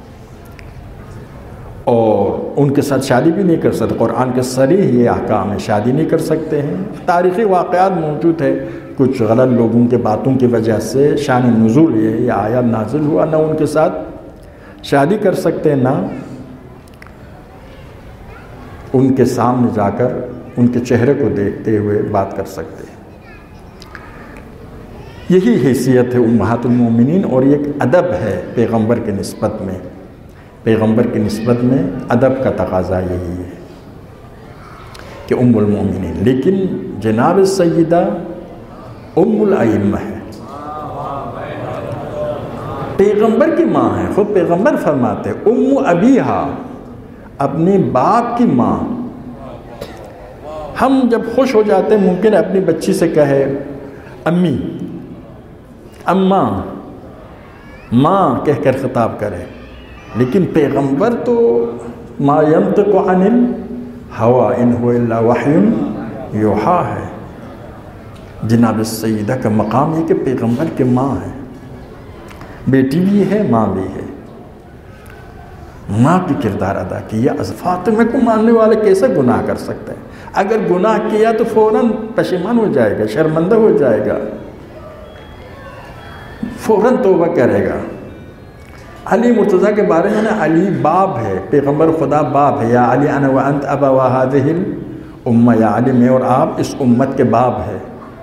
اور ان کے ساتھ شادی بھی نہیں کر سکتے. قرآن کے صریح یہ احکام ہے، شادی نہیں کر سکتے ہیں. تاریخی واقعات موجود ہے، کچھ غلط لوگوں کے باتوں کی وجہ سے شان نزول یہ آیات نازل ہوا، نہ ان کے ساتھ شادی کر سکتے، نہ ان کے سامنے جا کر ان کے چہرے کو دیکھتے ہوئے بات کر سکتے. یہی حیثیت ہے امہات المومنین، اور یہ ایک ادب ہے پیغمبر کے نسبت میں. پیغمبر کی نسبت میں ادب کا تقاضا یہی ہے کہ ام المومنین. لیکن جناب سیدہ ام الائمہ ہے، پیغمبر کی ماں ہے. خود پیغمبر فرماتے ام ابیہا، اپنے باپ کی ماں. ہم جب خوش ہو جاتے ہیں ممکن اپنی بچی سے کہے امی، اماں، ماں کہہ کر خطاب کرے، لیکن پیغمبر تو ما ینطق عن الہوی ان هو الا وحی یوحی ہے. جناب سیدہ کا مقام یہ کہ پیغمبر کے ماں ہے، بیٹی بھی ہے، ماں بھی ہے. ماں کی کردار ادا کیا. فاطمہ کو ماننے والے کیسے گناہ کر سکتے ہیں؟ اگر گناہ کیا تو فوراً پشیمان ہو جائے گا، شرمندہ ہو جائے گا، فوراً توبہ کرے گا. علی مرتضیٰ کے بارے میں علی باب ہے، پیغمبر خدا باب ہے. یا علی انا وانت ابا وهذه الامہ، یا علی میں اور آپ اس امت کے باب ہے.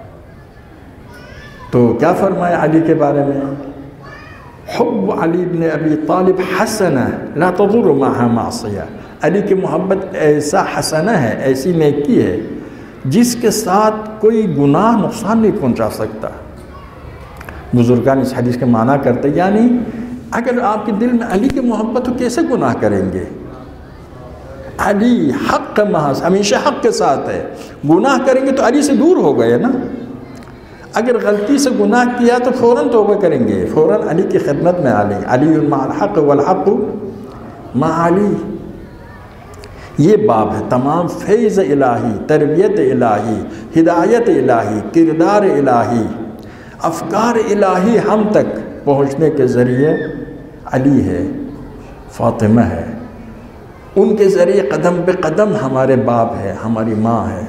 تو کیا فرمایا علی کے بارے میں؟ حب علی بن ابی طالب حسنہ لا تضر معها معصیہ. علی کی محبت ایسا حسنہ ہے، ایسی نیکی ہے جس کے ساتھ کوئی گناہ نقصان نہیں پہنچا سکتا. بزرگان اس حدیث کے معنی کرتے یعنی اگر آپ کے دل میں علی کی محبت تو کیسے گناہ کریں گے؟ علی حق محض، ہمیشہ حق کے ساتھ ہے. گناہ کریں گے تو علی سے دور ہو گئے نا. اگر غلطی سے گناہ کیا تو فوراً توبہ کریں گے، فوراً علی کی خدمت میں آ لیں. علی مع الحق والحق مع علی. یہ باب ہے. تمام فیض الہی، تربیت الہی، ہدایت الہی، کردار الہی، افکار الہی ہم تک پہنچنے کے ذریعے علی ہے، فاطمہ ہے. ان کے ذریعے قدم بے قدم ہمارے باپ ہے، ہماری ماں ہے.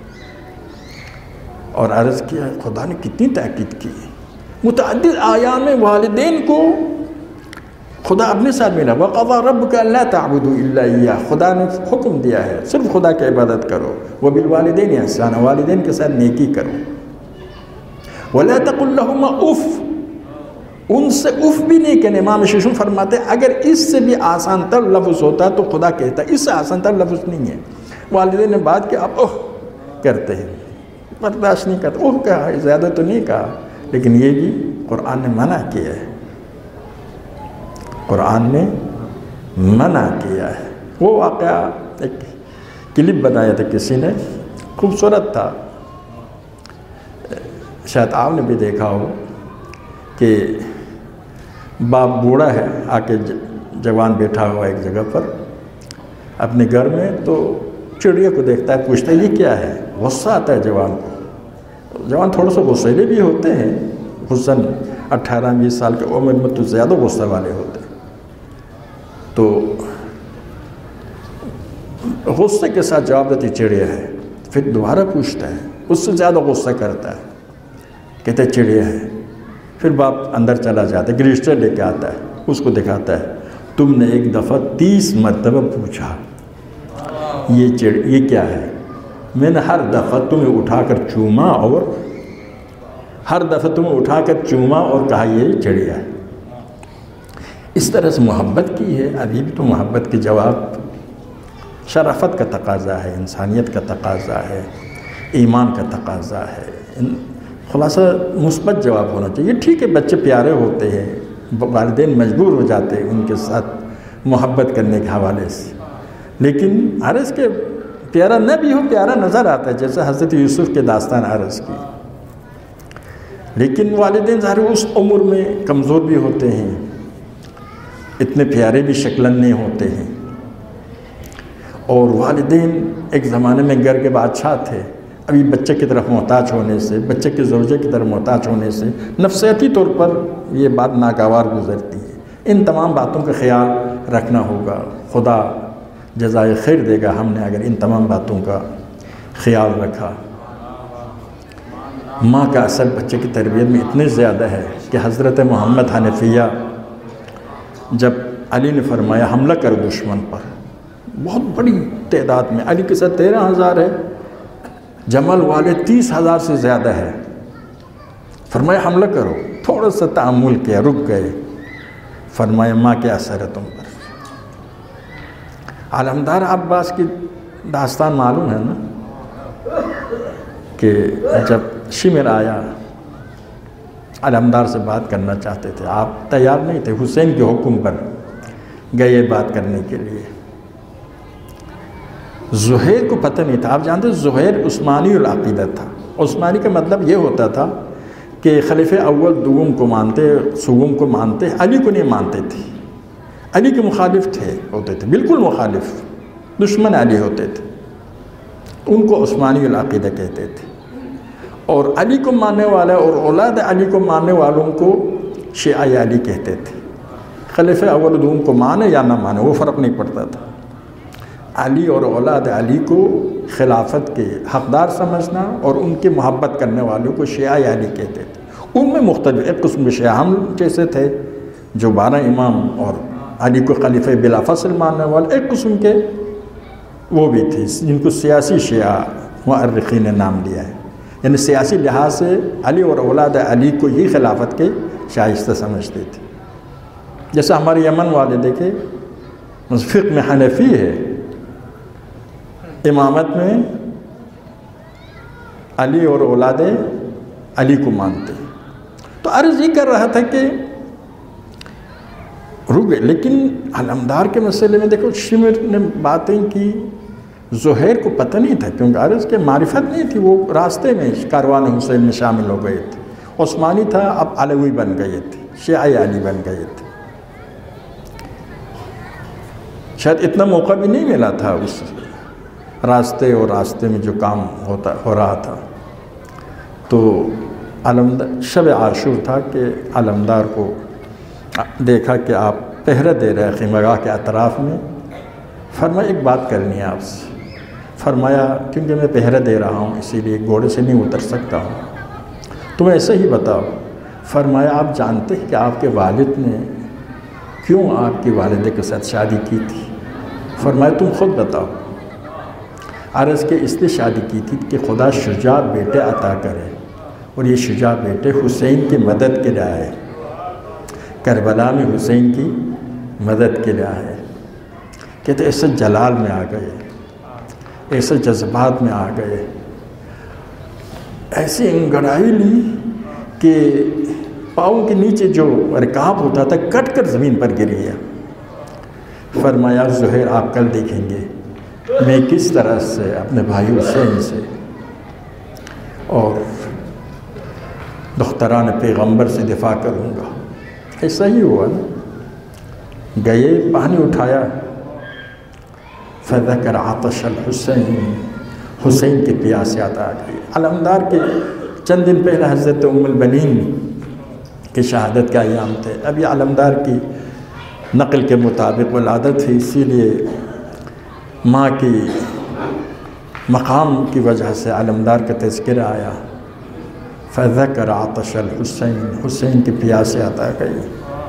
اور عرض کیا خدا نے کتنی تاکید کی. متعدد آیات میں والدین کو خدا اپنے ساتھ ملا. وَقَضَى رَبُّكَ أَلَّا تَعْبُدُوا إِلَّا إِيَّاهُ. خدا نے حکم دیا ہے صرف خدا کی عبادت کرو. وَبِالْوَالِدَيْنِ إِحْسَانًا. والدین کے ساتھ نیکی کرو. وَلَا تَقُلْ لَهُمَا اُف. ان سے اف بھی نہیں کہنے. امام شیشم فرماتے ہیں اگر اس سے بھی آسان تر لفظ ہوتا تو خدا کہتا. اس سے آسان تر لفظ نہیں ہے. والدین نے بات کہ آپ اوہ کرتے ہیں، برداشت نہیں کرتے. اوہ کہا، زیادہ تو نہیں کہا، لیکن یہ بھی قرآن نے منع کیا ہے. قرآن نے منع کیا ہے. وہ واقعہ ایک کلپ بنایا تھا کسی نے، خوبصورت تھا. شاید آپ نے بھی دیکھا ہو کہ باپ بوڑھا ہے، آ کے جوان بیٹھا ہوا ایک جگہ پر اپنے گھر میں، تو چڑیا کو دیکھتا ہے، پوچھتا ہے یہ کیا ہے. غصہ آتا ہے جوان کو. جوان تھوڑا سا غصیلے بھی ہوتے ہیں، خصوصاً 18-20 سال کی عمر میں تو زیادہ غصہ والے ہوتے ہیں. تو غصے کے ساتھ جواب دیتی چڑیا ہے. پھر دوبارہ پوچھتا ہے، اس سے زیادہ غصہ کرتا ہے، کہتا ہے چڑیا ہے. پھر باپ اندر چلا جاتا ہے، گلیسٹر لے کے آتا ہے، اس کو دکھاتا ہے. تم نے ایک دفعہ 30 مرتبہ پوچھا یہ کیا ہے. میں نے ہر دفعہ تمہیں اٹھا کر چوما اور کہا یہ چڑیا ہے. اس طرح سے محبت کی ہے. ابھی بھی تو محبت کے جواب شرافت کا تقاضا ہے، انسانیت کا تقاضا ہے، ایمان کا تقاضا ہے. خلاصہ مثبت جواب ہونا چاہیے. ٹھیک ہے بچے پیارے ہوتے ہیں، والدین مجبور ہو جاتے ہیں ان کے ساتھ محبت کرنے کے حوالے سے، لیکن عرض کے پیارا نہ بھی ہو پیارا نظر آتا ہے، جیسے حضرت یوسف کے داستان عرض کی. لیکن والدین ظاہر اس عمر میں کمزور بھی ہوتے ہیں، اتنے پیارے بھی شکلاً نہیں ہوتے ہیں. اور والدین ایک زمانے میں گھر کے بادشاہ تھے. ابھی بچے کی طرف محتاج ہونے سے، بچے کے زوجے کی طرف محتاج ہونے سے نفسیاتی طور پر یہ بات ناگوار گزرتی ہے. ان تمام باتوں کا خیال رکھنا ہوگا. خدا جزائے خیر دے گا ہم نے اگر ان تمام باتوں کا خیال رکھا. ماں کا اثر بچے کی تربیت میں اتنے زیادہ ہے کہ حضرت محمد حنفیہ جب علی نے فرمایا حملہ کر دشمن پر، بہت بڑی تعداد میں، علی کے ساتھ 13,000 ہے، جمل والے 30,000 سے زیادہ ہے. فرمایا حملہ کرو. تھوڑا سا تأمل کیا، رک گئے. فرمایا ماں کیا اثر ہے تم پر. علمدار عباس کی داستان معلوم ہے نا، کہ جب شمر آیا علمدار سے بات کرنا چاہتے تھے، آپ تیار نہیں تھے، حسین کے حکم پر گئے بات کرنے کے لیے. زہیر کو پتہ نہیں تھا. آپ جانتے ہیں زہیر عثمانی العقیدہ تھا. عثمانی کا مطلب یہ ہوتا تھا کہ خلیفہ اول دوم کو مانتے، سوم کو مانتے، علی کو نہیں مانتے تھے. علی کے مخالف ہوتے تھے، بالکل مخالف، دشمن علی ہوتے تھے. ان کو عثمانی العقیدہ کہتے تھے. اور علی کو ماننے والے اور اولاد علی کو ماننے والوں کو شیعہ علی کہتے تھے. خلیفہ اول دوم کو مانے یا نہ مانے وہ فرق نہیں پڑتا تھا. علی اور اولاد علی کو خلافت کے حقدار سمجھنا اور ان کی محبت کرنے والوں کو شیعہ علی کہتے تھے. ان میں مختلف، ایک قسم کے شیعہ ہم جیسے تھے جو 12 امام اور علی کو خلیفہ بلا فصل ماننے والے، ایک قسم کے وہ بھی تھے جن کو سیاسی شیعہ مؤرخین نے نام دیا ہے. یعنی سیاسی لحاظ سے علی اور اولاد علی کو ہی خلافت کے شائستہ سمجھتے تھے. جیسے ہمارے یمن والے دیکھے فقہ میں حنفی ہے، امامت میں علی اور اولاد علی کو مانتے. تو عرض یہ کر رہا تھا کہ رک گئے. لیکن علمدار کے مسئلے میں دیکھو شمر نے باتیں کی، زہیر کو پتہ نہیں تھا کیونکہ عرض کے معرفت نہیں تھی، وہ راستے میں کاروان حسین میں شامل ہو گئے تھے. عثمانی تھا، اب علوی بن گئے تھے، شیعہ علی بن گئے تھے. شاید اتنا موقع بھی نہیں ملا تھا اس راستے میں جو کام ہو رہا تھا. تو علمدار شب عاشور تھا کہ علمدار کو دیکھا کہ آپ پہرہ دے رہے خیمگاہ کے اطراف میں. فرمایا ایک بات کرنی ہے آپ سے. فرمایا کیونکہ میں پہرہ دے رہا ہوں اسی لیے گھوڑے سے نہیں اتر سکتا ہوں، تم ایسے ہی بتاؤ. فرمایا آپ جانتے ہیں کہ آپ کے والد نے کیوں آپ کی والدہ کے ساتھ شادی کی تھی؟ فرمایا تم خود بتاؤ. عرض کہ اس لیے شادی کی تھی کہ خدا شجاع بیٹے عطا کرے، اور یہ شجاع بیٹے حسین کی مدد کے لیے آئے، کربلا میں حسین کی مدد کے لیے آئے. کہتے ایسے جلال میں آ گئے، ایسے جذبات میں آ گئے، ایسی انگڑائی لی کہ پاؤں کے نیچے جو رکاب ہوتا تھا کٹ کر زمین پر گر گیا. فرمایا زہیر آپ کل دیکھیں گے میں کس طرح سے اپنے بھائی حسین سے اور دختران پیغمبر سے دفاع کروں گا. ایسا ہی ہوا نا. گئے، پانی اٹھایا، فذکر عطش الحسین، حسین کی پیاس یاد آ گئی. علمدار کے چند دن پہلے حضرت ام البنین کی شہادت کا ایام تھے. اب یہ علمدار کی نقل کے مطابق ولادت تھی، اسی لیے ماں کی مقام کی وجہ سے علمدار کا تذکرہ آیا. فذکر عطش الحسین، حسین کی پیاس یاد آ گئی.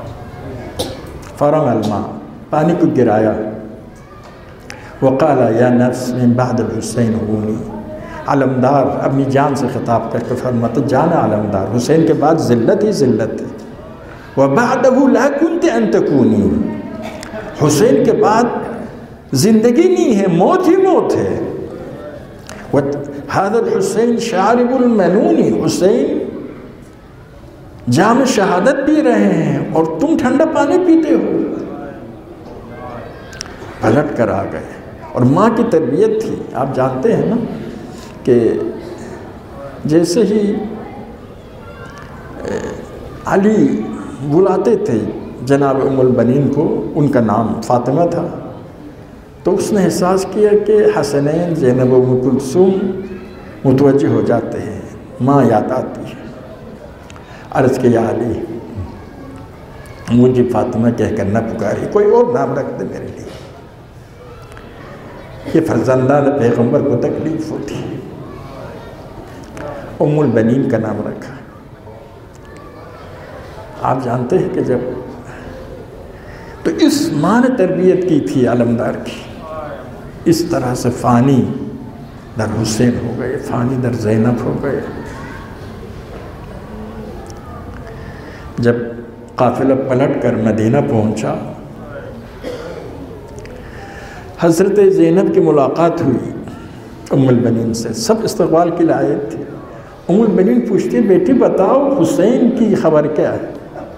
فرم الماء، پانی کو گرایا. وقال یا نفس من بعد الحسین ہونی، علمدار اپنی جان سے خطاب کر کے فرماتا جان علمدار، حسین کے بعد ذلت ہی ذلت ہے. وبعدہ لا کنت ان تکونی، حسین کے بعد زندگی نہیں ہے، موت ہی موت ہے. هذا الحسین شارب المنون، حسین جام شہادت پی رہے ہیں اور تم ٹھنڈا پانی پیتے ہو. پلٹ کر آ گئے. اور ماں کی تربیت تھی، آپ جانتے ہیں نا کہ جیسے ہی علی بلاتے تھے جناب ام البنین کو، ان کا نام فاطمہ تھا، تو اس نے احساس کیا کہ حسنین، زینب و ام کلثوم متوجہ ہو جاتے ہیں، ماں یاد آتی ہے. عرض کہ یا علی مجھے فاطمہ کہہ کر نہ پکاری، کوئی اور نام رکھ دے میرے لیے. یہ فرزندان پیغمبر کو تکلیف ہوتی. ام البنین کا نام رکھا. آپ جانتے ہیں کہ جب تو اس ماں نے تربیت کی تھی علمدار کی، اس طرح سے فانی در حسین ہو گئے، فانی در زینب ہو گئے. جب قافلہ پلٹ کر مدینہ پہنچا، حضرت زینب کی ملاقات ہوئی ام البنین سے. سب استقبال کے لیے آئے تھے. ام البنین پوچھتی بیٹی بتاؤ حسین کی خبر کیا ہے؟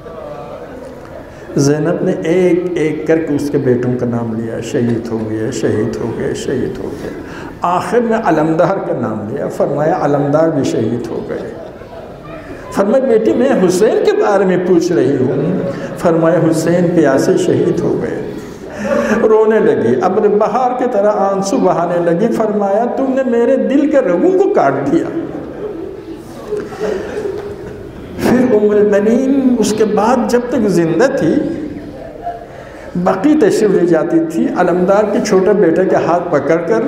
زینب نے ایک ایک کر کے اس کے بیٹوں کا نام لیا، شہید ہو گئے، شہید ہو گئے، شہید ہو گئے. آخر میں علمدار کا نام لیا. فرمایا علمدار بھی شہید ہو گئے. فرمایا بیٹی میں حسین کے بارے میں پوچھ رہی ہوں. فرمایا حسین پیاسے شہید ہو گئے. رونے لگی، ابر بہار کی طرح آنسو بہانے لگی. فرمایا تم نے میرے دل کے رگوں کو کاٹ دیا. پھر ام البنین اس کے بعد جب تک زندہ تھی بقی تشریف لے جاتی تھی. علمدار کے چھوٹے بیٹے کے ہاتھ پکڑ کر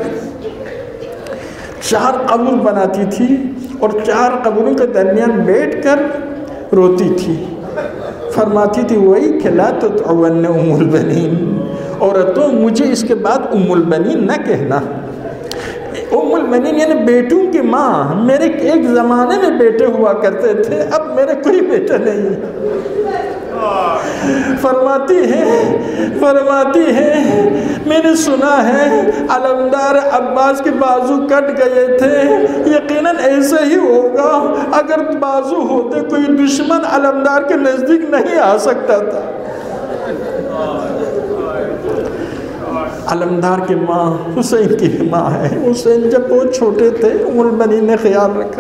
4 قبر بناتی تھی اور 4 قبروں کے درمیان بیٹھ کر روتی تھی. فرماتی تھی وہی کھلا تو تعون ام البنین، عورتوں مجھے اس کے بعد ام البنین نہ کہنا. ام البنین یعنی بیٹوں کی ماں. میرے ایک زمانے میں بیٹے ہوا کرتے تھے، اب میرے کوئی بیٹا نہیں. فرماتی ہے میں نے سنا ہے علمدار عباس کے بازو کٹ گئے تھے، یقیناً ایسا ہی ہوگا. اگر بازو ہوتے کوئی دشمن علمدار کے نزدیک نہیں آ سکتا تھا. علمدار کی ماں حسین کی ماں ہے. حسین جب بہت چھوٹے تھے ام المؤمنین نے خیال رکھا.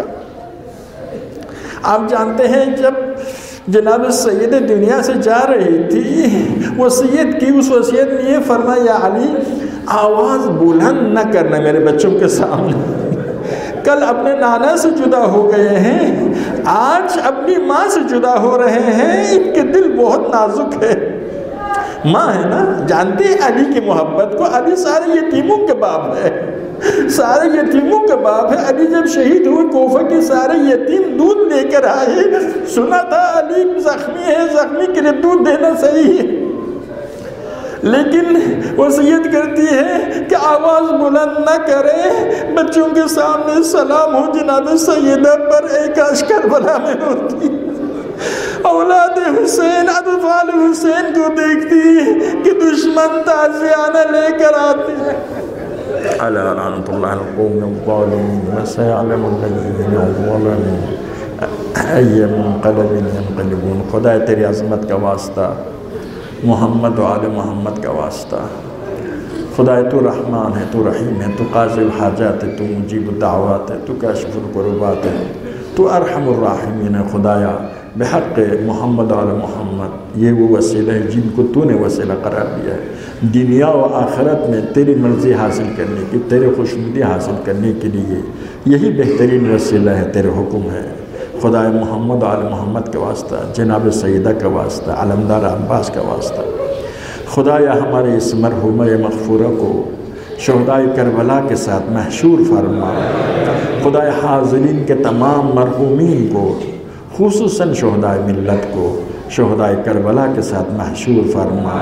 آپ جانتے ہیں جب جناب سید دنیا سے جا رہی تھی وصیت کی، اس وصیت میں یہ فرمایا یا علی آواز بلند نہ کرنا میرے بچوں کے سامنے. کل اپنے نانا سے جدا ہو گئے ہیں، آج اپنی ماں سے جدا ہو رہے ہیں، ان کے دل بہت نازک ہے. ماں ہے نا، جانتے ہیں علی کی محبت کو. علی سارے یتیموں کے باپ ہے، سارے یتیموں کے باپ ہے. علی جب شہید ہوئے کوفہ کے سارے یتیم دودھ لے کر آئے. سنا تھا علی زخمی ہے، زخمی کے لیے دودھ دینا صحیح ہے، لیکن وصیت کرتی ہے کہ آواز بلند نہ کرے. بچوں کے سامنے سلام ہو جناب سیدہ پر ایک اشکر بلا میں ہوتی. اولاد حسین اطفال حسین کو دیکھتی کہ دشمن تازیانہ لے کر آتے ہیں. الا لعنت اللہ القوم الظالمین وسيعلم الذين ظلموا اي منقلب ينقلبون. خدا تیری عظمت کا واسطہ، محمد و آل محمد کا واسطہ. خدا تو رحمان ہے، تو رحیم ہے، تو قاضی الحاجات ہے، تو مجیب الدعوات ہے، تو کاشف الکربات ہے، تو ارحم الراحمین ہے. خدایا بحق محمد و آل محمد یہ وہ وسیلہ ہے جن کو تو نے وسیلہ قرار دیا ہے دنیا و آخرت میں تیری مرضی حاصل کرنے کی، تیرے خوشنودی حاصل کرنے کے لیے. یہی بہترین وسیلہ ہے، تیرے حکم ہے. خدا محمد و آل محمد کا واسطہ، جناب سیدہ کا واسطہ، علمدار عباس کا واسطہ. خدایا ہمارے اس مرحومہ مغفورہ کو شہدائے کربلا کے ساتھ محشور فرما. خدایا حاضرین کے تمام مرحومین کو، خصوصاً شہدائے ملت کو شہدائے کربلا کے ساتھ محشور فرما.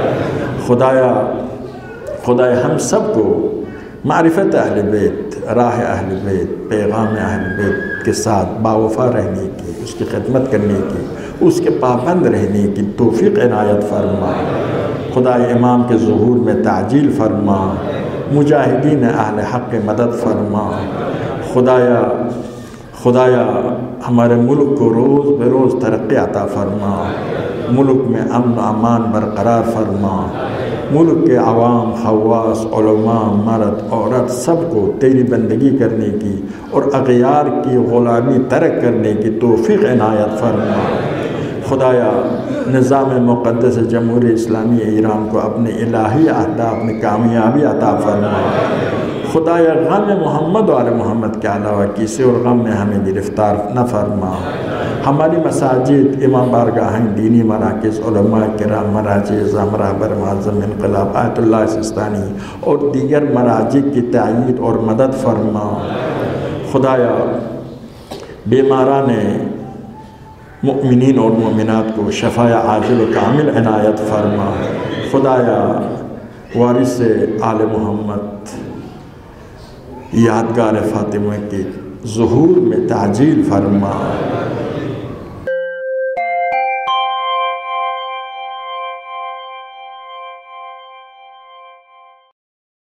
خدایا ہم سب کو معرفت اہل بیت، راہ اہل بیت، پیغام اہل بیت کے ساتھ باوفا رہنے کی، اس کی خدمت کرنے کی، اس کے پابند رہنے کی توفیق عنایت فرما. خدائے امام کے ظہور میں تعجیل فرما. مجاہدین اہل حق کے مدد فرما. خدایا ہمارے ملک کو روز بے روز ترقی عطا فرما. ملک میں امن و امان برقرار فرما. ملک کے عوام، خواص، علماء، مرد، عورت سب کو تیری بندگی کرنے کی اور اغیار کی غلامی ترک کرنے کی توفیق عنایت فرما. خدایا نظام مقدس جمہوریہ اسلامی ایران کو اپنے الہی اہداف میں کامیابی عطا فرما. خدایا غم محمد و آل محمد کے علاوہ کسی اور غم میں ہمیں گرفتار نہ فرما. ہماری مساجد، امام بارگاہیں، دینی مراکز، علماء کرام، مراجع رہبر معظم انقلاب آیت اللہ سستانی اور دیگر مراجع کی تائید اور مدد فرما. خدایا بیماران مؤمنین اور مؤمنات کو شفاء عاجل و کامل عنایت فرما. خدایا وارث آل محمد یادگار فاطمہ کے ظہور میں تعجیل فرما.